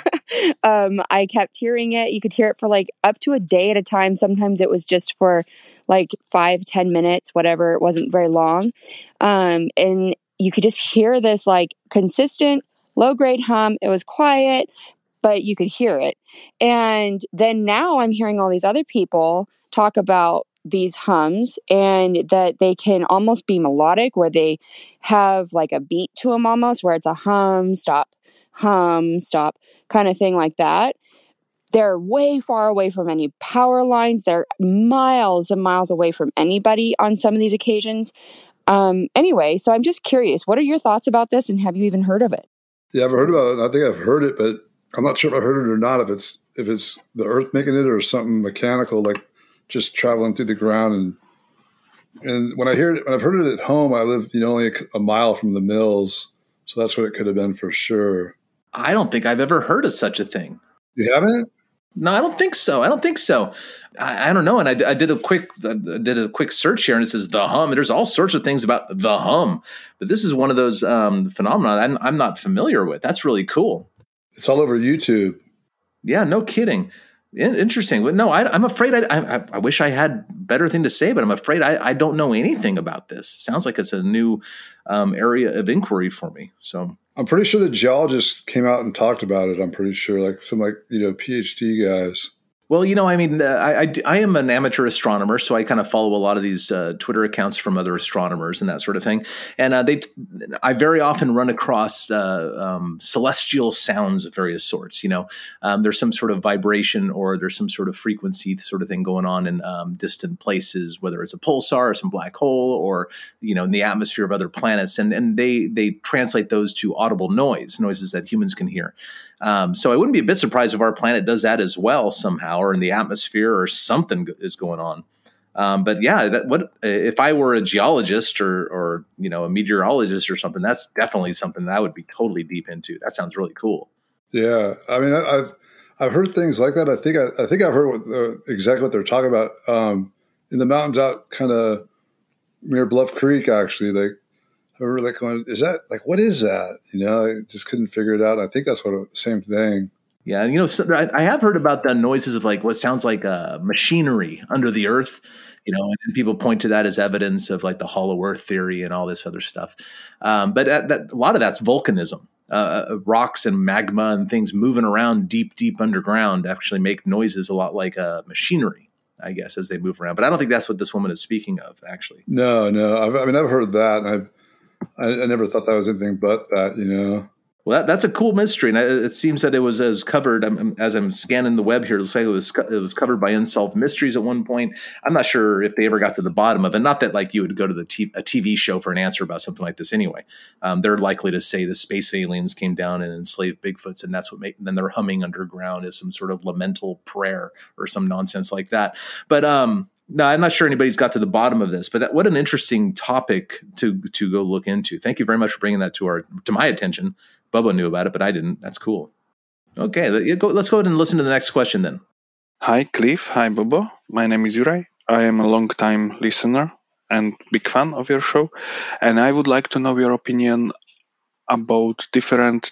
um, I kept hearing it. You could hear it for like up to a day at a time. Sometimes it was just for like five, ten minutes, whatever. It wasn't very long. Um, and you could just hear this like consistent low-grade hum. It was quiet, but you could hear it. And then now I'm hearing all these other people talk about these hums and that they can almost be melodic, where they have like a beat to them almost, where it's a hum, stop, hum, stop kind of thing like that. They're way far away from any power lines. They're miles and miles away from anybody on some of these occasions. Um, anyway, so I'm just curious, what are your thoughts about this, and have you even heard of it? Yeah, I've heard about it. I think I've heard it, but I'm not sure if I heard it or not. If it's if it's the earth making it or something mechanical, like just traveling through the ground. And and when I hear it, when I've heard it at home, I live you know only a, a mile from the mills, so that's what it could have been for sure. I don't think I've ever heard of such a thing. You haven't? No, I don't think so. I don't think so. I, I don't know. And I, I did a quick I did a quick search here, and it says the hum. And there's all sorts of things about the hum, but this is one of those um, phenomena I'm, I'm not familiar with. That's really cool. It's all over YouTube. Yeah, no kidding. In, interesting. But no, I, I'm afraid. I, I I wish I had better thing to say, but I'm afraid I, I don't know anything about this. Sounds like it's a new um, area of inquiry for me. So. I'm pretty sure the geologists came out and talked about it. I'm pretty sure, like some like you know PhD guys. Well, you know, I mean, uh, I, I, I am an amateur astronomer, so I kind of follow a lot of these uh, Twitter accounts from other astronomers and that sort of thing. And uh, they, I very often run across uh, um, celestial sounds of various sorts. You know, um, there's some sort of vibration or there's some sort of frequency sort of thing going on in um, distant places, whether it's a pulsar or some black hole or, you know, in the atmosphere of other planets. And, and they, they translate those to audible noise, noises that humans can hear. Um, so I wouldn't be a bit surprised if our planet does that as well somehow, or in the atmosphere, or something is going on. Um, but yeah, that, what if I were a geologist or, or you know, a meteorologist or something? That's definitely something that I would be totally deep into. That sounds really cool. Yeah, I mean, I, I've I've heard things like that. I think I, I think I've heard what, uh, exactly what they're talking about um, in the mountains out kind of near Bluff Creek. Actually, like I remember like going, is that like, what is that? You know, I just couldn't figure it out. I think that's what the same thing. Yeah, and you know, so I, I have heard about the noises of like what sounds like uh, machinery under the earth, you know, and people point to that as evidence of like the hollow earth theory and all this other stuff. Um, but that, that, a lot of that's volcanism. Uh, rocks and magma and things moving around deep, deep underground actually make noises a lot like uh, machinery, I guess, as they move around. But I don't think that's what this woman is speaking of, actually. No, no. I've, I mean, I've heard that, and I've, I, I never thought that was anything but that, you know. Well, that, that's a cool mystery, and it seems that it was as covered. I'm, as I'm scanning the web here, it looks like it was it was covered by Unsolved Mysteries at one point. I'm not sure if they ever got to the bottom of it. Not that like you would go to the t- a T V show for an answer about something like this anyway. Um, they're likely to say the space aliens came down and enslaved Bigfoots, and that's what made. And then they're humming underground as some sort of lamental prayer or some nonsense like that. But um, no, I'm not sure anybody's got to the bottom of this. But that, what an interesting topic to to go look into. Thank you very much for bringing that to our to my attention. Bubba knew about it, but I didn't. That's cool. Okay, let's go ahead and listen to the next question then. Hi, Cliff. Hi, Bubba. My name is Juraj. I am a long-time listener and big fan of your show. And I would like to know your opinion about different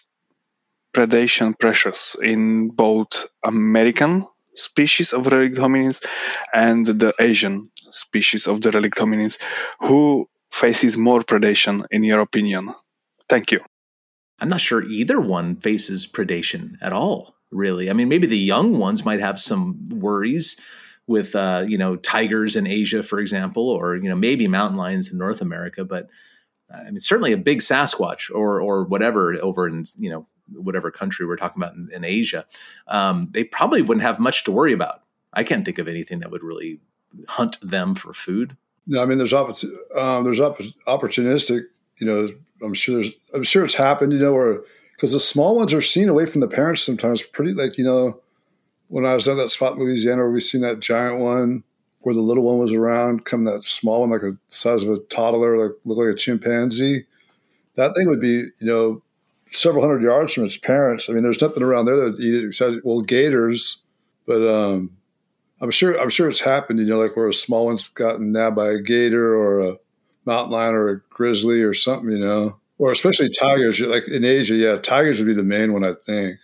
predation pressures in both American species of relict hominins and the Asian species of the relict hominins. Who faces more predation, in your opinion? Thank you. I'm not sure either one faces predation at all, really. I mean, maybe the young ones might have some worries with, uh, you know, tigers in Asia, for example, or, you know, maybe mountain lions in North America. But I mean, certainly a big Sasquatch or or whatever over in, you know, whatever country we're talking about in, in Asia, um, they probably wouldn't have much to worry about. I can't think of anything that would really hunt them for food. No, I mean, there's opp- um, there's opp- opportunistic, you know, I'm sure there's, I'm sure it's happened, you know, where, because the small ones are seen away from the parents sometimes pretty, like, you know, when I was down that spot in Louisiana where we seen that giant one where the little one was around, come that small one, like the size of a toddler, like look like a chimpanzee. That thing would be, you know, several hundred yards from its parents. I mean, there's nothing around there that eat it besides, well, gators, but um, I'm sure, I'm sure it's happened, you know, like where a small one's gotten nabbed by a gator or a mountain lion or a grizzly or something, you know, or especially tigers. Like in Asia, yeah, tigers would be the main one, I think.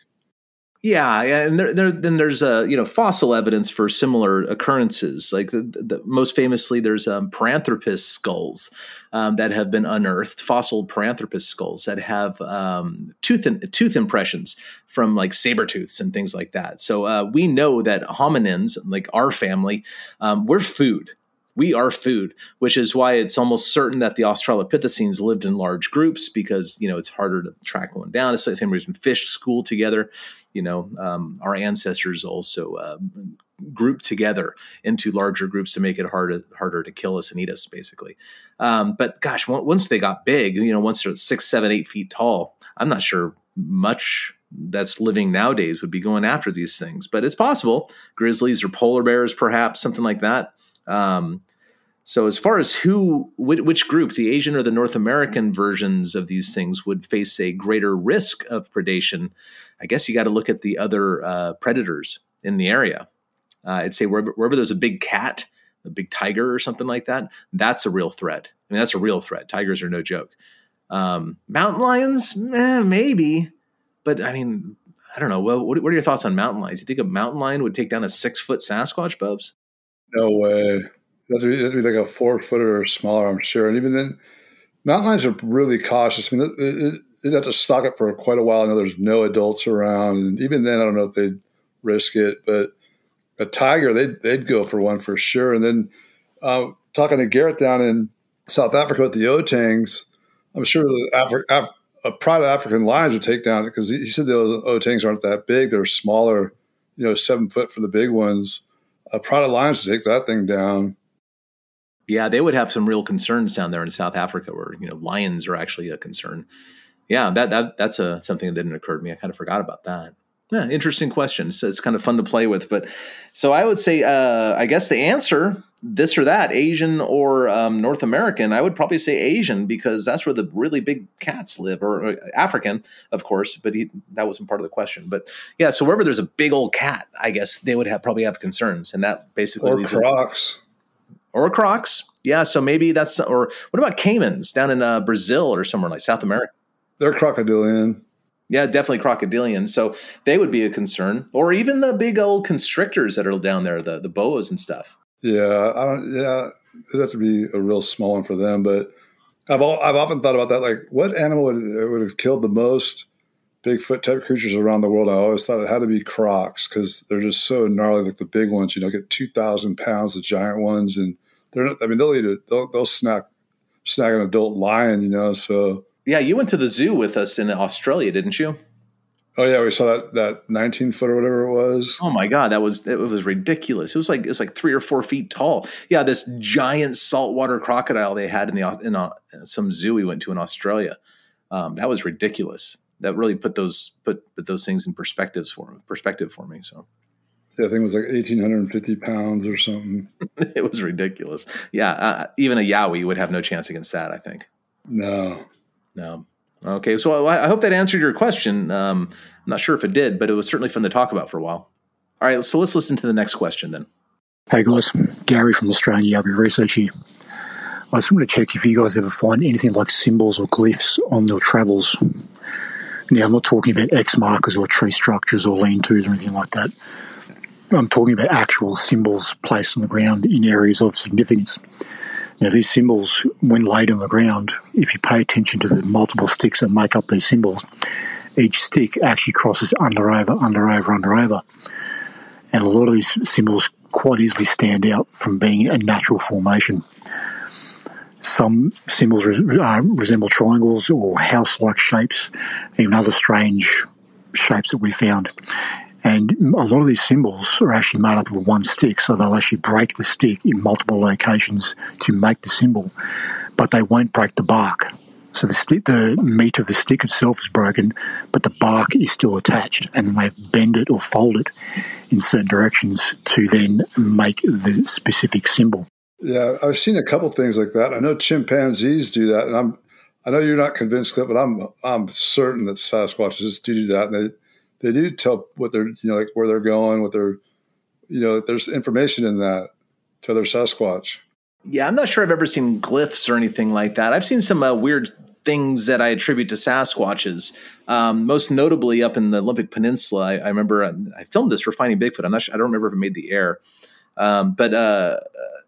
Yeah, yeah, and there, there, then there's uh, you know, fossil evidence for similar occurrences. Like the, the, most famously, there's um, Paranthropus skulls um, that have been unearthed, fossil Paranthropus skulls that have um, tooth in, tooth impressions from like saber tooths and things like that. So uh, we know that hominins, like our family, um, we're food. We are food, which is why it's almost certain that the Australopithecines lived in large groups because, you know, it's harder to track one down. It's the same reason fish school together. You know, um, our ancestors also uh, grouped together into larger groups to make it harder harder to kill us and eat us, basically. Um, but gosh, once they got big, you know, once they're six, seven, eight feet tall, I'm not sure much that's living nowadays would be going after these things. But it's possible. Grizzlies or polar bears, perhaps, something like that. Um, so as far as who, which, which group, the Asian or the North American versions of these things would face a greater risk of predation, I guess you got to look at the other uh, predators in the area. Uh, I'd say wherever, wherever there's a big cat, a big tiger or something like that, that's a real threat. I mean, that's a real threat. Tigers are no joke. Um, mountain lions, eh, maybe. But I mean, I don't know. Well, what, what are your thoughts on mountain lions? You think a mountain lion would take down a six-foot Sasquatch, Bubs? No way. It'd have, have to be like a four footer or smaller, I'm sure. And even then, mountain lions are really cautious. I mean, it, it, they'd have to stalk it for quite a while. I know there's no adults around. And even then, I don't know if they'd risk it. But a tiger, they'd, they'd go for one for sure. And then uh, talking to Garrett down in South Africa with the otangs, I'm sure the Afri- Af- a pride of African lions would take down, because he, he said those otangs aren't that big. They're smaller, you know, seven foot for the big ones. A pride of lions would take that thing down. Yeah, they would have some real concerns down there in South Africa where, you know, lions are actually a concern. Yeah, that that that's a something that didn't occur to me. I kind of forgot about that. Yeah, interesting question. So it's kind of fun to play with. But so I would say, uh, I guess the answer, this or that, Asian or um, North American, I would probably say Asian, because that's where the really big cats live, or, or African, of course, but he, that wasn't part of the question. But yeah, so wherever there's a big old cat, I guess they would have probably have concerns. And that basically or leads crocs. Or Crocs. Yeah, so maybe that's, or what about caimans down in uh, Brazil or somewhere like South America? They're crocodilian. Yeah, definitely crocodilian. So they would be a concern, or even the big old constrictors that are down there, the the boas and stuff. Yeah, I don't. Yeah, it'd have to be a real small one for them. But I've all, I've often thought about that. Like, what animal would would have killed the most Bigfoot type creatures around the world? I always thought it had to be crocs because they're just so gnarly. Like the big ones, you know, get two thousand pounds, the giant ones, and they're not. I mean, they'll eat it. They'll they'll snack snag an adult lion. You know, so. Yeah, you went to the zoo with us in Australia, didn't you? Oh yeah, we saw that that nineteen foot or whatever it was. Oh my god, that was it was ridiculous. It was like it was like three or four feet tall. Yeah, this giant saltwater crocodile they had in the in a, some zoo we went to in Australia. Um, that was ridiculous. That really put those put, put those things in perspectives for perspective for me. So. Yeah, I think it was like eighteen fifty pounds or something. It was ridiculous. Yeah, uh, even a Yowie would have no chance against that, I think. No. No. Okay, so I, I hope that answered your question. Um, I'm not sure if it did, but it was certainly fun to talk about for a while. All right, so let's listen to the next question then. Hey guys, Gary from Australian Yowie Research here. I just want to check if you guys ever find anything like symbols or glyphs on your travels. Now, I'm not talking about X markers or tree structures or lean-tos or anything like that. I'm talking about actual symbols placed on the ground in areas of significance. Now, these symbols, when laid on the ground, if you pay attention to the multiple sticks that make up these symbols, each stick actually crosses under, over, under, over, under, over. And a lot of these symbols quite easily stand out from being a natural formation. Some symbols re- uh, resemble triangles or house-like shapes, even other strange shapes that we found. And a lot of these symbols are actually made up of one stick, so they'll actually break the stick in multiple locations to make the symbol, but they won't break the bark. So the, stick, the meat of the stick itself is broken, but the bark is still attached, and then they bend it or fold it in certain directions to then make the specific symbol. Yeah, I've seen a couple things like that. I know chimpanzees do that, and I'm I know you're not convinced, Cliff, but I'm I'm certain that Sasquatches do do that, and they. They do tell what they're, you know, like where they're going, what they're, you know, there's information in that to other Sasquatch. Yeah, I'm not sure I've ever seen glyphs or anything like that. I've seen some uh, weird things that I attribute to Sasquatches. Um, most notably up in the Olympic Peninsula. I, I remember uh, I filmed this for Finding Bigfoot. I'm not sure, I don't remember if it made the air, um, but uh,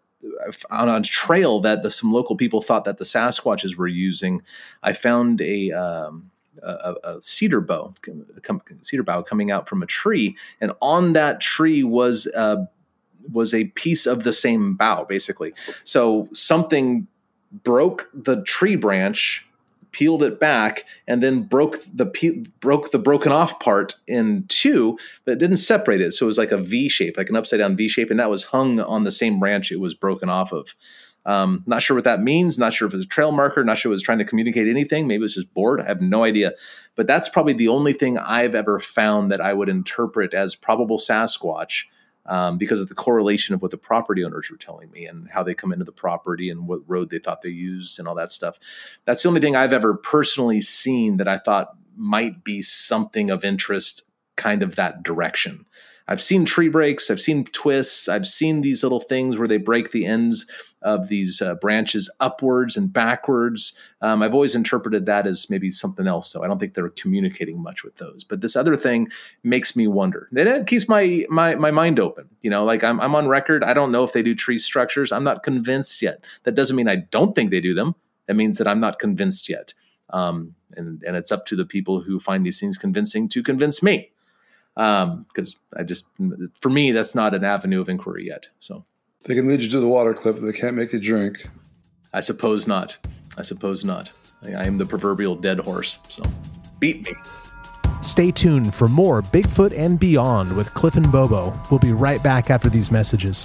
on a trail that the, some local people thought that the Sasquatches were using, I found a. Um, A, a cedar bough, cedar bough coming out from a tree, and on that tree was uh, was a piece of the same bough, basically. So something broke the tree branch, peeled it back, and then broke the pe- broke the broken off part in two, but it didn't separate it. So it was like a V shape, like an upside down V shape, and that was hung on the same branch it was broken off of. Um, not sure what that means. Not sure if it's a trail marker. Not sure if it was trying to communicate anything. Maybe it was just bored. I have no idea. But that's probably the only thing I've ever found that I would interpret as probable Sasquatch um, because of the correlation of what the property owners were telling me and how they come into the property and what road they thought they used and all that stuff. That's the only thing I've ever personally seen that I thought might be something of interest, kind of that direction. I've seen tree breaks. I've seen twists. I've seen these little things where they break the ends of these uh, branches upwards and backwards. Um, I've always interpreted that as maybe something else, though. I don't think they're communicating much with those. But this other thing makes me wonder. It keeps my my my mind open. You know, like I'm I'm on record. I don't know if they do tree structures. I'm not convinced yet. That doesn't mean I don't think they do them. That means that I'm not convinced yet. Um, and and it's up to the people who find these things convincing to convince me. Um, because I just, for me, that's not an avenue of inquiry yet. So they can lead you to the water clip, but they can't make you drink. I suppose not. I suppose not. I, I am the proverbial dead horse. So beat me. Stay tuned for more Bigfoot and Beyond with Cliff and Bobo. We'll be right back after these messages.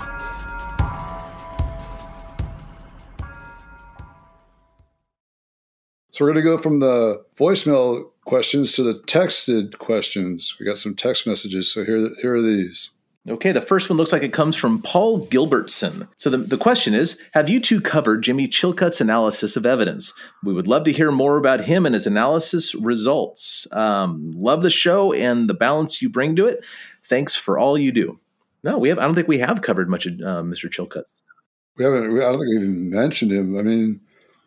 So we're going to go from the voicemail questions to the texted questions. We got some text messages, so here, here are these. Okay, the first one looks like it comes from Paul Gilbertson. So the, the question is, have you two covered Jimmy Chilcutt's analysis of evidence? We would love to hear more about him and his analysis results. Um, love the show and the balance you bring to it. Thanks for all you do. No, we have. I don't think we have covered much of uh, Mister Chilcutt's. We haven't. We, I don't think we even mentioned him. I mean,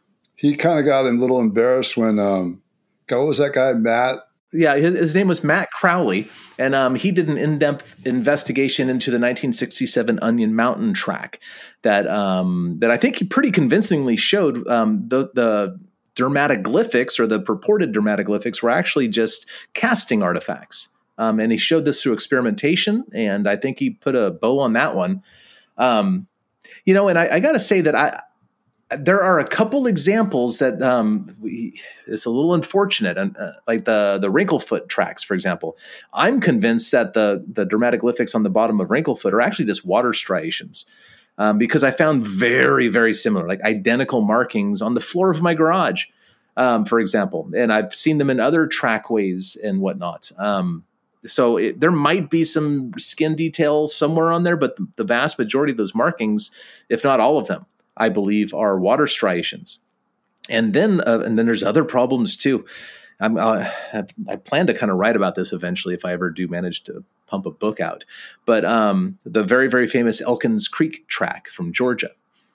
he kind of got a little embarrassed when. Um, God, what was that guy, Matt? Yeah, his, his name was Matt Crowley, and um, he did an in-depth investigation into the nineteen sixty-seven Onion Mountain track that um, that I think he pretty convincingly showed um, the the dermatoglyphics or the purported dermatoglyphics were actually just casting artifacts, um, and he showed this through experimentation, and I think he put a bow on that one. Um, you know, and I, I got to say that I. There are a couple examples that um, we, it's a little unfortunate, and uh, like the the Wrinklefoot tracks, for example. I'm convinced that the the dermatoglyphics on the bottom of Wrinklefoot are actually just water striations, um, because I found very very similar, like identical markings on the floor of my garage, um, for example, and I've seen them in other trackways and whatnot. Um, so it, there might be some skin detail somewhere on there, but the, the vast majority of those markings, if not all of them, I believe, are water striations. And then uh, and then there's other problems too. I'm, uh, I plan to kind of write about this eventually if I ever do manage to pump a book out. But um, the very, very famous Elkins Creek track from Georgia.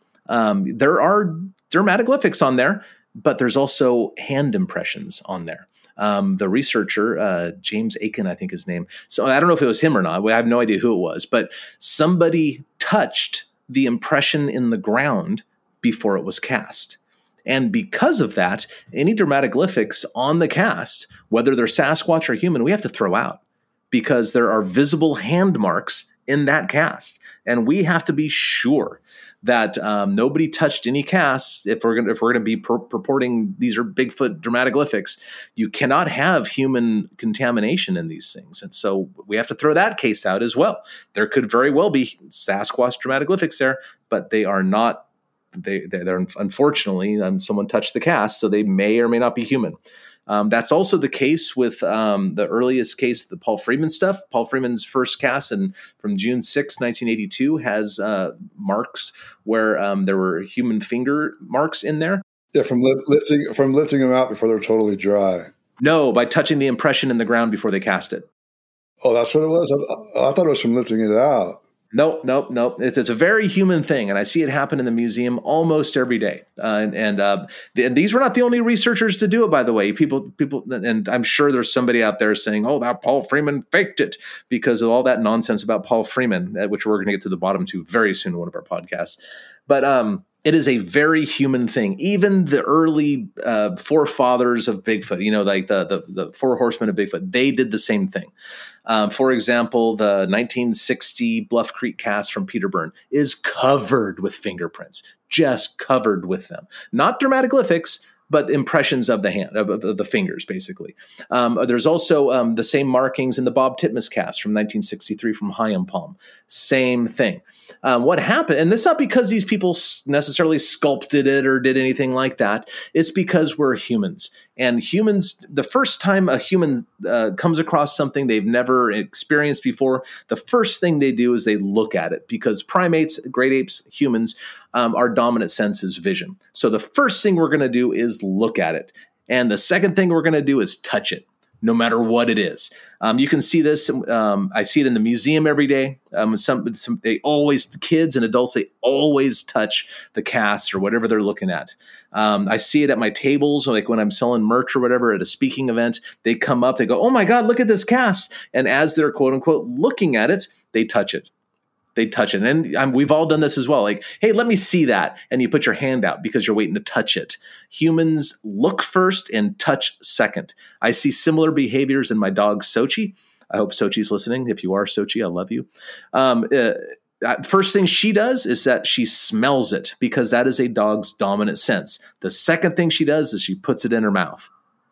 Um, there are dermatoglyphics on there, but there's also hand impressions on there. Um, the researcher, uh, James Aiken, I think his name. So I don't know if it was him or not. I have no idea who it was, but somebody touched the impression in the ground before it was cast. And because of that, any dermatoglyphics on the cast, whether they're Sasquatch or human, we have to throw out because there are visible hand marks in that cast. And we have to be sure that um, nobody touched any casts. If we're going if we're going to be pur- purporting these are Bigfoot dermatoglyphics, you cannot have human contamination in these things. And so we have to throw that case out as well. There could very well be Sasquatch dermatoglyphics there, but they are not. They they're unfortunately um, someone touched the cast, so they may or may not be human. Um, that's also the case with um, the earliest case, the Paul Freeman stuff. Paul Freeman's first cast and from June sixth, nineteen eighty-two has uh, marks where um, there were human finger marks in there. Yeah, from li- lifting from lifting them out before they're totally dry. No, by touching the impression in the ground before they cast it. Oh, that's what it was? I, I thought it was from lifting it out. Nope, nope, nope. It's, it's a very human thing, and I see it happen in the museum almost every day. Uh, and and, uh, th- and these were not the only researchers to do it, by the way. People, people, and I'm sure there's somebody out there saying, "Oh, that Paul Freeman faked it," because of all that nonsense about Paul Freeman, uh, which we're going to get to the bottom to very soon in one of our podcasts. But um, it is a very human thing. Even the early uh, forefathers of Bigfoot, you know, like the, the the four horsemen of Bigfoot, they did the same thing. Um, for example, the nineteen sixty Bluff Creek cast from Peter Byrne is covered with fingerprints, just covered with them. Not dermatoglyphics, but impressions of the hand, of, of the fingers, basically. Um, there's also um, the same markings in the Bob Titmus cast from nineteen sixty-three from Hayam Palm. Same thing. Um, what happened, and it's not because these people necessarily sculpted it or did anything like that. It's because we're humans. And humans, the first time a human uh, comes across something they've never experienced before, the first thing they do is they look at it, because primates, great apes, humans, um, our dominant sense is vision. So the first thing we're going to do is look at it. And the second thing we're going to do is touch it, no matter what it is. Um, you can see this. Um, I see it in the museum every day. Um, some, some, they always, kids and adults, they always touch the casts or whatever they're looking at. Um, I see it at my tables, like when I'm selling merch or whatever at a speaking event. They come up, they go, "Oh my God, look at this cast!" And as they're quote unquote looking at it, they touch it. They touch it. And um, we've all done this as well. Like, "Hey, let me see that." And you put your hand out because you're waiting to touch it. Humans look first and touch second. I see similar behaviors in my dog, Sochi. I hope Sochi's listening. If you are, Sochi, I love you. Um, uh, first thing she does is that she smells it, because that is a dog's dominant sense. The second thing she does is she puts it in her mouth.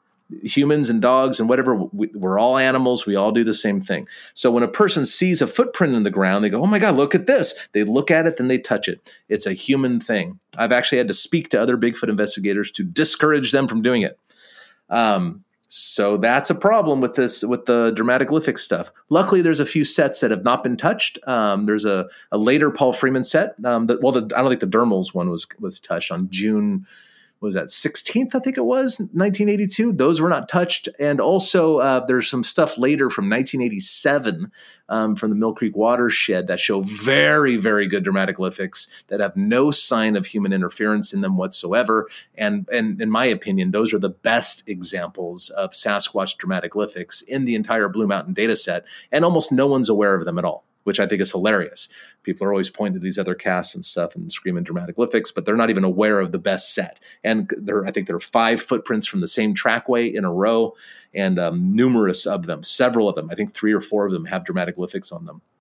Humans and dogs and whatever, we, we're all animals. We all do the same thing. So when a person sees a footprint in the ground, they go, "Oh my God, look at this." They look at it, then they touch it. It's a human thing. I've actually had to speak to other Bigfoot investigators to discourage them from doing it. Um, so that's a problem with this, with the dermatoglyphic stuff. Luckily, there's a few sets that have not been touched. Um, there's a, a later Paul Freeman set. Um, that, well, the, I don't think the dermals one was was touched on June what was that, sixteenth, I think it was, nineteen eighty-two. Those were not touched. And also uh, there's some stuff later from nineteen eighty-seven um, from the Mill Creek watershed that show very, very good dermatoglyphics that have no sign of human interference in them whatsoever. And, and in my opinion, those are the best examples of Sasquatch dermatoglyphics in the entire Blue Mountain data set. And almost no one's aware of them at all, which I think is hilarious. People are always pointing to these other casts and stuff and screaming dermatoglyphics, but they're not even aware of the best set. And there, I think there are five footprints from the same trackway in a row, and um, numerous of them, several of them, I think three or four of them have dermatoglyphics on them.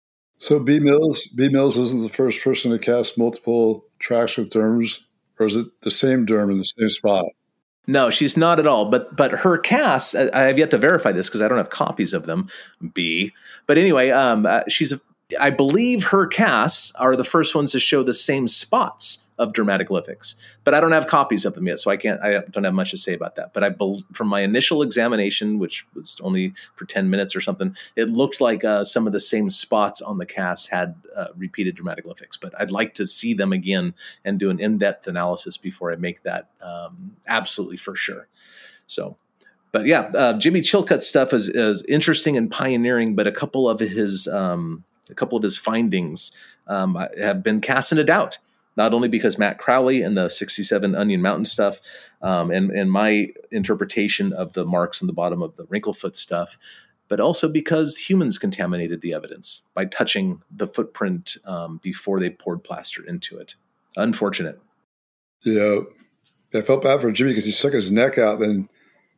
So B. Mills, B. Mills isn't the first person to cast multiple tracks with derms, or is it the same derm in the same spot? No, she's not at all. But but her casts, I have yet to verify this because I don't have copies of them. B. But anyway, um, uh, she's a, I believe her casts are the first ones to show the same spots of dermatoglyphics. But I don't have copies of them yet, so I can't. I don't have much to say about that. But I bel- from my initial examination, which was only for ten minutes or something, it looked like uh, some of the same spots on the cast had uh, repeated dermatoglyphics. But I'd like to see them again and do an in-depth analysis before I make that um, absolutely for sure. So. But yeah, uh, Jimmy Chilcutt's stuff is, is interesting and pioneering, but a couple of his um, a couple of his findings um, have been cast into doubt. Not only because Matt Crowley and the sixty-seven Onion Mountain stuff, um, and and my interpretation of the marks on the bottom of the Wrinklefoot stuff, but also because humans contaminated the evidence by touching the footprint um, before they poured plaster into it. Unfortunate. Yeah, I felt bad for Jimmy because he stuck his neck out, then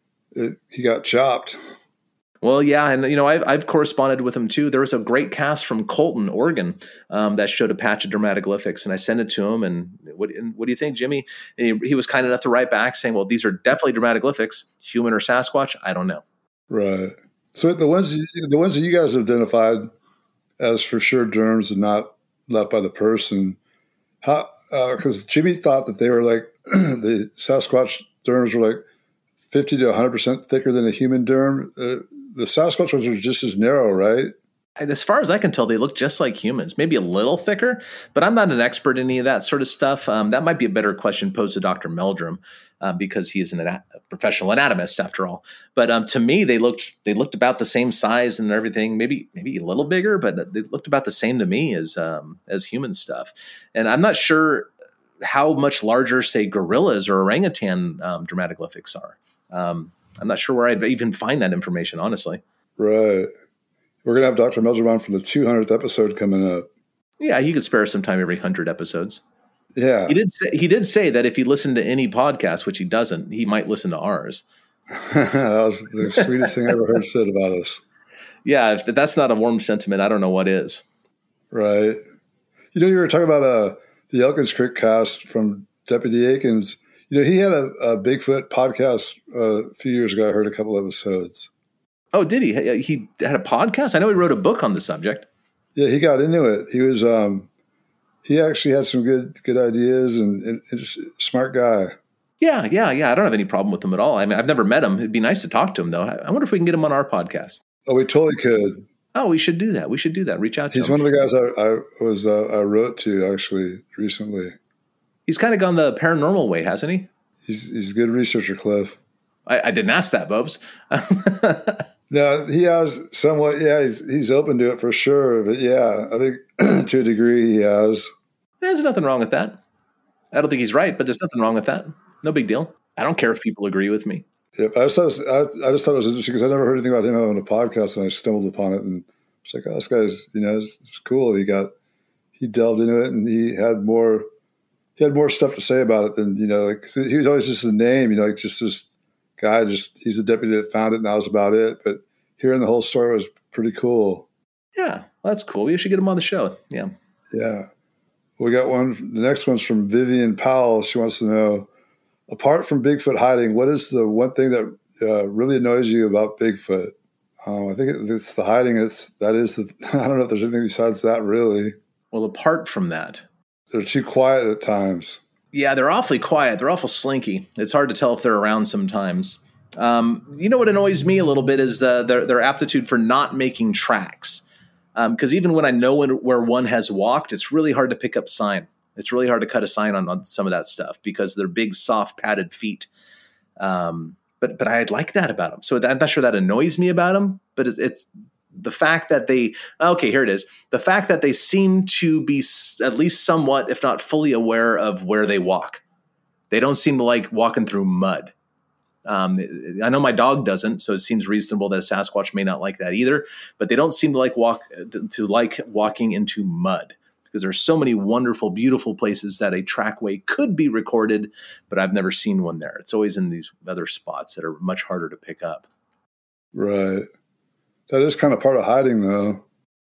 it, he got chopped. Well, yeah, and you know, I've I've corresponded with him too. There was a great cast from Colton, Oregon, um, that showed a patch of dermatoglyphics, and I sent it to him. And what and what do you think, Jimmy? And he, he was kind enough to write back saying, "Well, these are definitely dermatoglyphics, human or Sasquatch. I don't know." Right. So the ones the ones that you guys have identified as for sure derms and not left by the person, how? Because uh, Jimmy thought that they were like the Sasquatch derms were like fifty to one hundred percent thicker than a human derm. Uh, the Sasquatch ones are just as narrow, right? As far as I can tell, they look just like humans, maybe a little thicker, but I'm not an expert in any of that sort of stuff. Um, that might be a better question posed to Doctor Meldrum uh, because he is an ana- a professional anatomist after all. But um, to me, they looked they looked about the same size and everything, maybe maybe a little bigger, but they looked about the same to me as um, as human stuff. And I'm not sure how much larger, say, gorillas or orangutan um, dermatoglyphics are. Um, I'm not sure where I'd even find that information, honestly. Right. We're going to have Doctor Meldrum on for the two hundredth episode coming up. Yeah, he could spare some time every one hundred episodes. Yeah. He did say, he did say that if he listened to any podcast, which he doesn't, he might listen to ours. That was the sweetest thing I ever heard said about us. Yeah, if that's not a warm sentiment, I don't know what is. Right. You know, you were talking about uh, the Elkins Creek cast from Deputy Akins. You know, he had a, a Bigfoot podcast uh, a few years ago. I heard a couple episodes. Oh, did he? He had a podcast? I know he wrote a book on the subject. Yeah, he got into it. He was, um, he actually had some good good ideas and, and, and smart guy. Yeah, yeah, yeah. I don't have any problem with him at all. I mean, I've never met him. It'd be nice to talk to him, though. I wonder if we can get him on our podcast. Oh, we totally could. Oh, we should do that. We should do that. Reach out to He's him. He's one of the guys I, I was uh, I wrote to actually recently. He's kind of gone the paranormal way, hasn't he? He's he's a good researcher, Cliff. I, I didn't ask that, Bobes. No, he has somewhat. Yeah, he's he's open to it for sure. But yeah, I think to a degree he has. There's nothing wrong with that. I don't think he's right, but there's nothing wrong with that. No big deal. I don't care if people agree with me. Yeah, I just thought it was, I, I just thought it was interesting because I never heard anything about him having a podcast, and I stumbled upon it, and it's like, oh, this guy's, you know, it's, it's cool. He got he delved into it, and he had more he had more stuff to say about it than, you know, like he was always just a name, you know, like just this guy. Just he's the deputy that found it, and that was about it. But hearing the whole story was pretty cool. Yeah, well, that's cool. We should get him on the show. Yeah, yeah. We got one. The next one's from Vivian Powell. She wants to know, apart from Bigfoot hiding, what is the one thing that uh, really annoys you about Bigfoot? Um, I think it, it's the hiding. It's that is. The, I don't know if there's anything besides that, really. Well, apart from that, they're too quiet at times. Yeah, they're awfully quiet. They're awful slinky. It's hard to tell if they're around sometimes. Um, you know what annoys me a little bit is uh, their their aptitude for not making tracks. Because um, even when I know when, where one has walked, it's really hard to pick up sign. It's really hard to cut a sign on, on some of that stuff because they're big, soft, padded feet. Um, but but I like that about them. So I'm not sure that annoys me about them, but it's, it's the fact that they, okay, here it is. The fact that they seem to be at least somewhat, if not fully aware of where they walk. They don't seem to like walking through mud. Um, I know my dog doesn't, so it seems reasonable that a Sasquatch may not like that either. But they don't seem to like walk to, to like walking into mud because there's so many wonderful, beautiful places that a trackway could be recorded, but I've never seen one there. It's always in these other spots that are much harder to pick up. Right. That is kind of part of hiding, though.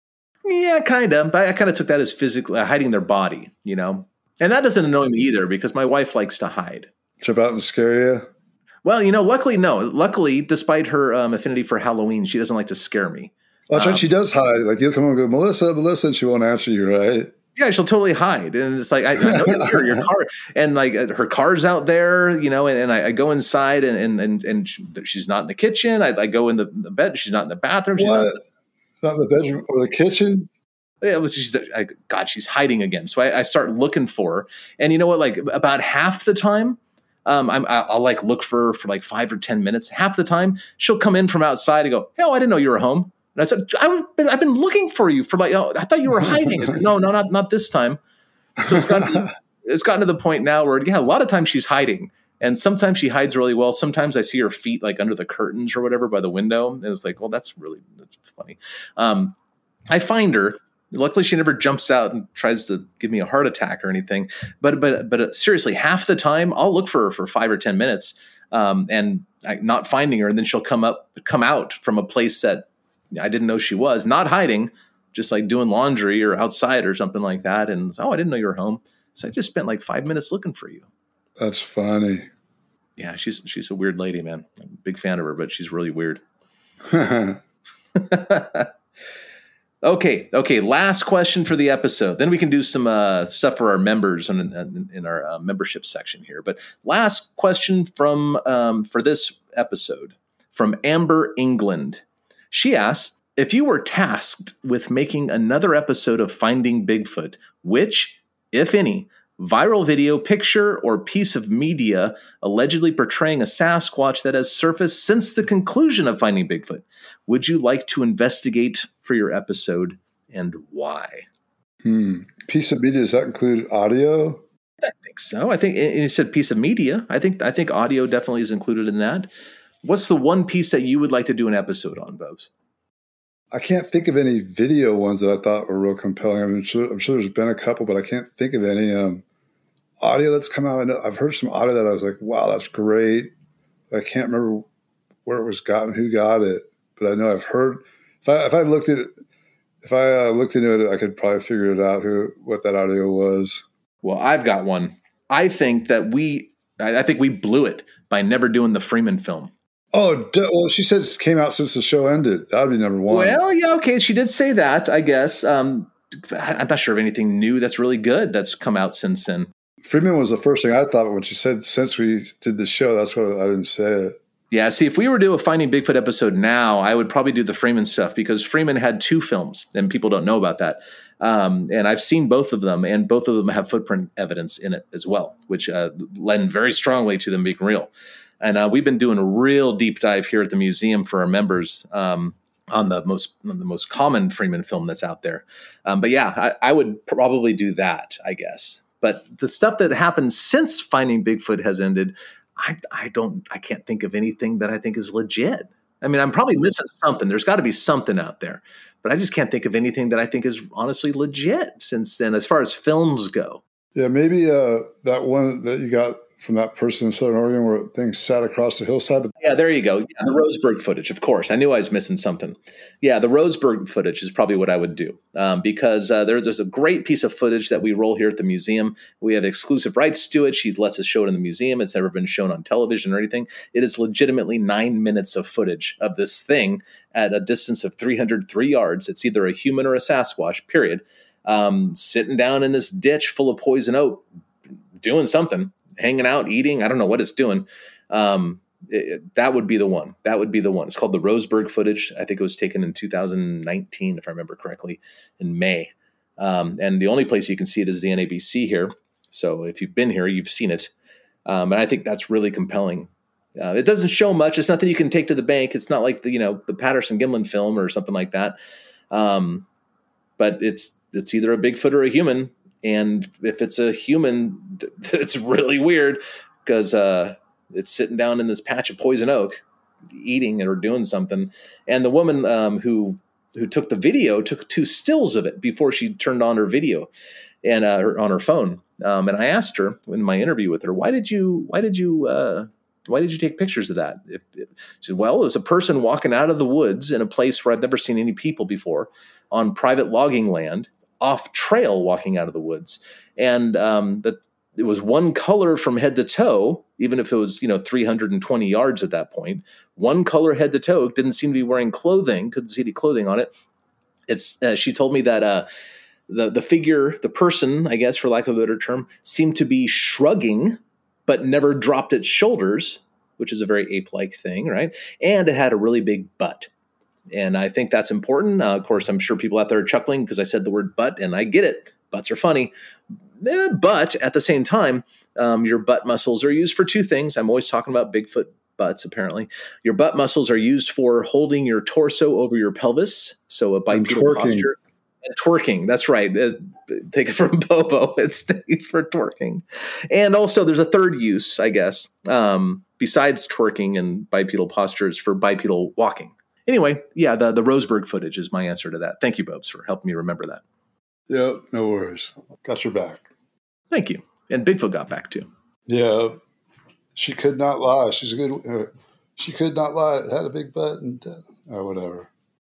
Yeah, kind of. But I kind of took that as physically uh, hiding their body, you know. And that doesn't annoy me either because my wife likes to hide. Jump out and scare you? Well, you know, luckily, no. Luckily, despite her um, affinity for Halloween, she doesn't like to scare me. Well, that's um, right. She does hide. Like, you'll come and go, Melissa, Melissa, and she won't answer you, right? Yeah, she'll totally hide. And it's like, I, I know you're here, your car. And like her car's out there, you know, and, and I, I go inside and and and, and she's not in the kitchen. I, I go in the, the bed. She's not in the bathroom. She's what? Not, not in the bedroom or the kitchen? Yeah, well, she's, I, God, she's hiding again. So I, I start looking for her. And you know what? Like about half the time, um, I'm, I'll like look for her for like five or ten minutes. Half the time, she'll come in from outside and go, "Oh, I didn't know you were home." And I said, I I've been looking for you for like, oh, I thought you were hiding. Said, no, no, not not this time. So it's gotten, to, it's gotten to the point now where, yeah, a lot of times she's hiding. And sometimes she hides really well. Sometimes I see her feet like under the curtains or whatever by the window. And it's like, well, that's really that's funny. Um, I find her. Luckily, she never jumps out and tries to give me a heart attack or anything. But but but uh, seriously, half the time I'll look for her for five or ten minutes, um, and I, not finding her, and then she'll come up, come out from a place that I didn't know she was, not hiding, just like doing laundry or outside or something like that. And oh, I didn't know you were home, so I just spent like five minutes looking for you. That's funny. Yeah, she's she's a weird lady, man. I'm a big fan of her, but she's really weird. Okay, okay. Last question for the episode. Then we can do some uh, stuff for our members in, in, in our uh, membership section here. But last question from um, for this episode from Amber England. She asks, if you were tasked with making another episode of Finding Bigfoot, which, if any, viral video, picture, or piece of media allegedly portraying a Sasquatch that has surfaced since the conclusion of Finding Bigfoot would you like to investigate for your episode, and why? Hmm. Piece of media, does that include audio? I think so. I think and you said piece of media. I think I think audio definitely is included in that. What's the one piece that you would like to do an episode on, Bobs? I can't think of any video ones that I thought were real compelling. I mean, I'm sure, I'm sure there's been a couple, but I can't think of any. Um, audio that's come out. I know I've heard some audio that I was like, wow, that's great. I can't remember where it was gotten, who got it, but I know I've heard. If I if I looked at it, if I uh, looked into it, I could probably figure it out who what that audio was. Well, I've got one. I think that we, I, I think we blew it by never doing the Freeman film. Oh, d- well, she said it came out since the show ended. That would be number one. Well, yeah, okay, she did say that. I guess um, I'm not sure of anything new that's really good that's come out since then. Freeman was the first thing I thought of when she said, since we did the show, that's what I didn't say it. Yeah, see, if we were to do a Finding Bigfoot episode now, I would probably do the Freeman stuff because Freeman had two films, and people don't know about that. Um, and I've seen both of them, and both of them have footprint evidence in it as well, which uh, lend very strongly to them being real. And uh, we've been doing a real deep dive here at the museum for our members um, on the most on the most common Freeman film that's out there. Um, but yeah, I, I would probably do that, I guess. But the stuff that happened since Finding Bigfoot has ended, I, I don't, I can't think of anything that I think is legit. I mean, I'm probably missing something. There's got to be something out there, but I just can't think of anything that I think is honestly legit since then, as far as films go. Yeah, maybe uh, that one that you got from that person in Southern Oregon where things sat across the hillside. But yeah, there you go. Yeah, the Roseburg footage, of course. I knew I was missing something. Yeah, the Roseburg footage is probably what I would do um, because uh, there's, there's a great piece of footage that we roll here at the museum. We have exclusive rights to it. She lets us show it in the museum. It's never been shown on television or anything. It is legitimately nine minutes of footage of this thing at a distance of three hundred three yards. It's either a human or a Sasquatch, period, um, sitting down in this ditch full of poison oak, doing something. Hanging out, eating. I don't know what it's doing. Um, it, it, that would be the one. That would be the one. It's called the Roseburg footage. I think it was taken in two thousand nineteen, if I remember correctly, in May. Um, and the only place you can see it is the N A B C here. So if you've been here, you've seen it. Um, and I think that's really compelling. Uh, it doesn't show much. It's nothing you can take to the bank. It's not like the, you know, the Patterson-Gimlin film or something like that. Um, but it's, it's either a Bigfoot or a human. And if it's a human, it's really weird because uh, it's sitting down in this patch of poison oak, eating it or doing something. And the woman um, who who took the video took two stills of it before she turned on her video and uh, her, on her phone. Um, and I asked her in my interview with her, why did you why did you uh, why did you take pictures of that? If, if, she said, well, it was a person walking out of the woods in a place where I've never seen any people before, on private logging land, off trail, walking out of the woods. And um, that it was one color from head to toe, even if it was, you know, three hundred twenty yards at that point, one color head to toe. Didn't seem to be wearing clothing. Couldn't see any clothing on it. It's, uh, she told me that uh, the, the figure, the person, I guess, for lack of a better term, seemed to be shrugging, but never dropped its shoulders, which is a very ape-like thing, right? And it had a really big butt. And I think that's important. Uh, of course, I'm sure people out there are chuckling because I said the word butt, and I get it. Butts are funny. But at the same time, um, your butt muscles are used for two things. I'm always talking about Bigfoot butts, apparently. Your butt muscles are used for holding your torso over your pelvis, so a bipedal posture. And twerking, that's right. Uh, take it from Bobo. It's for twerking. And also there's a third use, I guess, um, besides twerking and bipedal postures, for bipedal walking. Anyway, yeah, the, the Roseburg footage is my answer to that. Thank you, Bobs, for helping me remember that. Yeah, no worries. Got your back. Thank you. And Bigfoot got back, too. Yeah, she could not lie. She's a good uh, she could not lie. It had a big butt and uh, or whatever.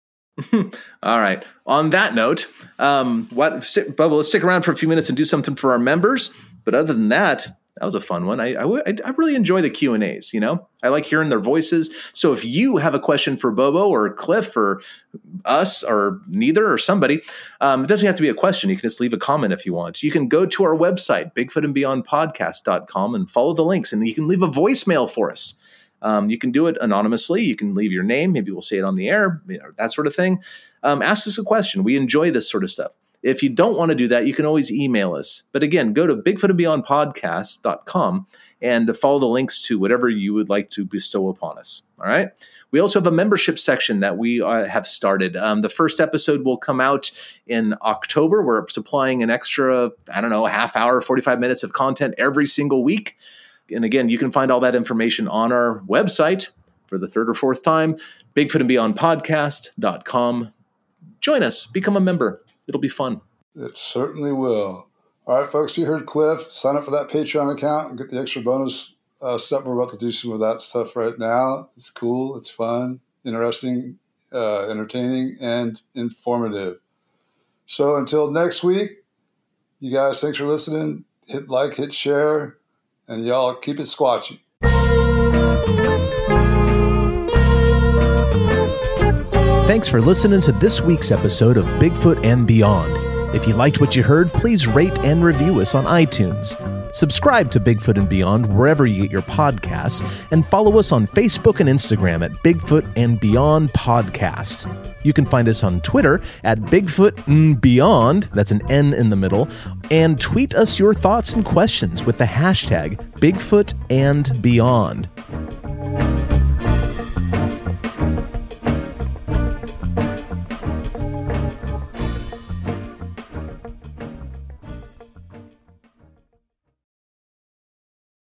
All right. On that note, um, what, st- Bubba, let's stick around for a few minutes and do something for our members. But other than that, that was a fun one. I, I, I really enjoy the Q and A's, you know? I like hearing their voices. So if you have a question for Bobo or Cliff or us or neither or somebody, um, it doesn't have to be a question. You can just leave a comment if you want. You can go to our website, bigfoot and beyond podcast dot com, and follow the links. And you can leave a voicemail for us. Um, you can do it anonymously. You can leave your name. Maybe we'll say it on the air, you know, that sort of thing. Um, ask us a question. We enjoy this sort of stuff. If you don't want to do that, you can always email us. But again, go to bigfoot and beyond podcast dot com and follow the links to whatever you would like to bestow upon us. All right. We also have a membership section that we uh, have started. Um, the first episode will come out in October. We're supplying an extra, I don't know, half hour, forty-five minutes of content every single week. And again, you can find all that information on our website for the third or fourth time, bigfoot and beyond podcast dot com. Join us. Become a member. It'll be fun. It certainly will. All right, folks, you heard Cliff. Sign up for that Patreon account and get the extra bonus uh, stuff. We're about to do some of that stuff right now. It's cool. It's fun, interesting, uh, entertaining, and informative. So until next week, you guys, thanks for listening. Hit like, hit share, and y'all keep it squatchy. Thanks for listening to this week's episode of Bigfoot and Beyond. If you liked what you heard, please rate and review us on iTunes. Subscribe to Bigfoot and Beyond wherever you get your podcasts, and follow us on Facebook and Instagram at Bigfoot and Beyond Podcast. You can find us on Twitter at Bigfoot and Beyond, that's an N in the middle, and tweet us your thoughts and questions with the hashtag Bigfoot and Beyond.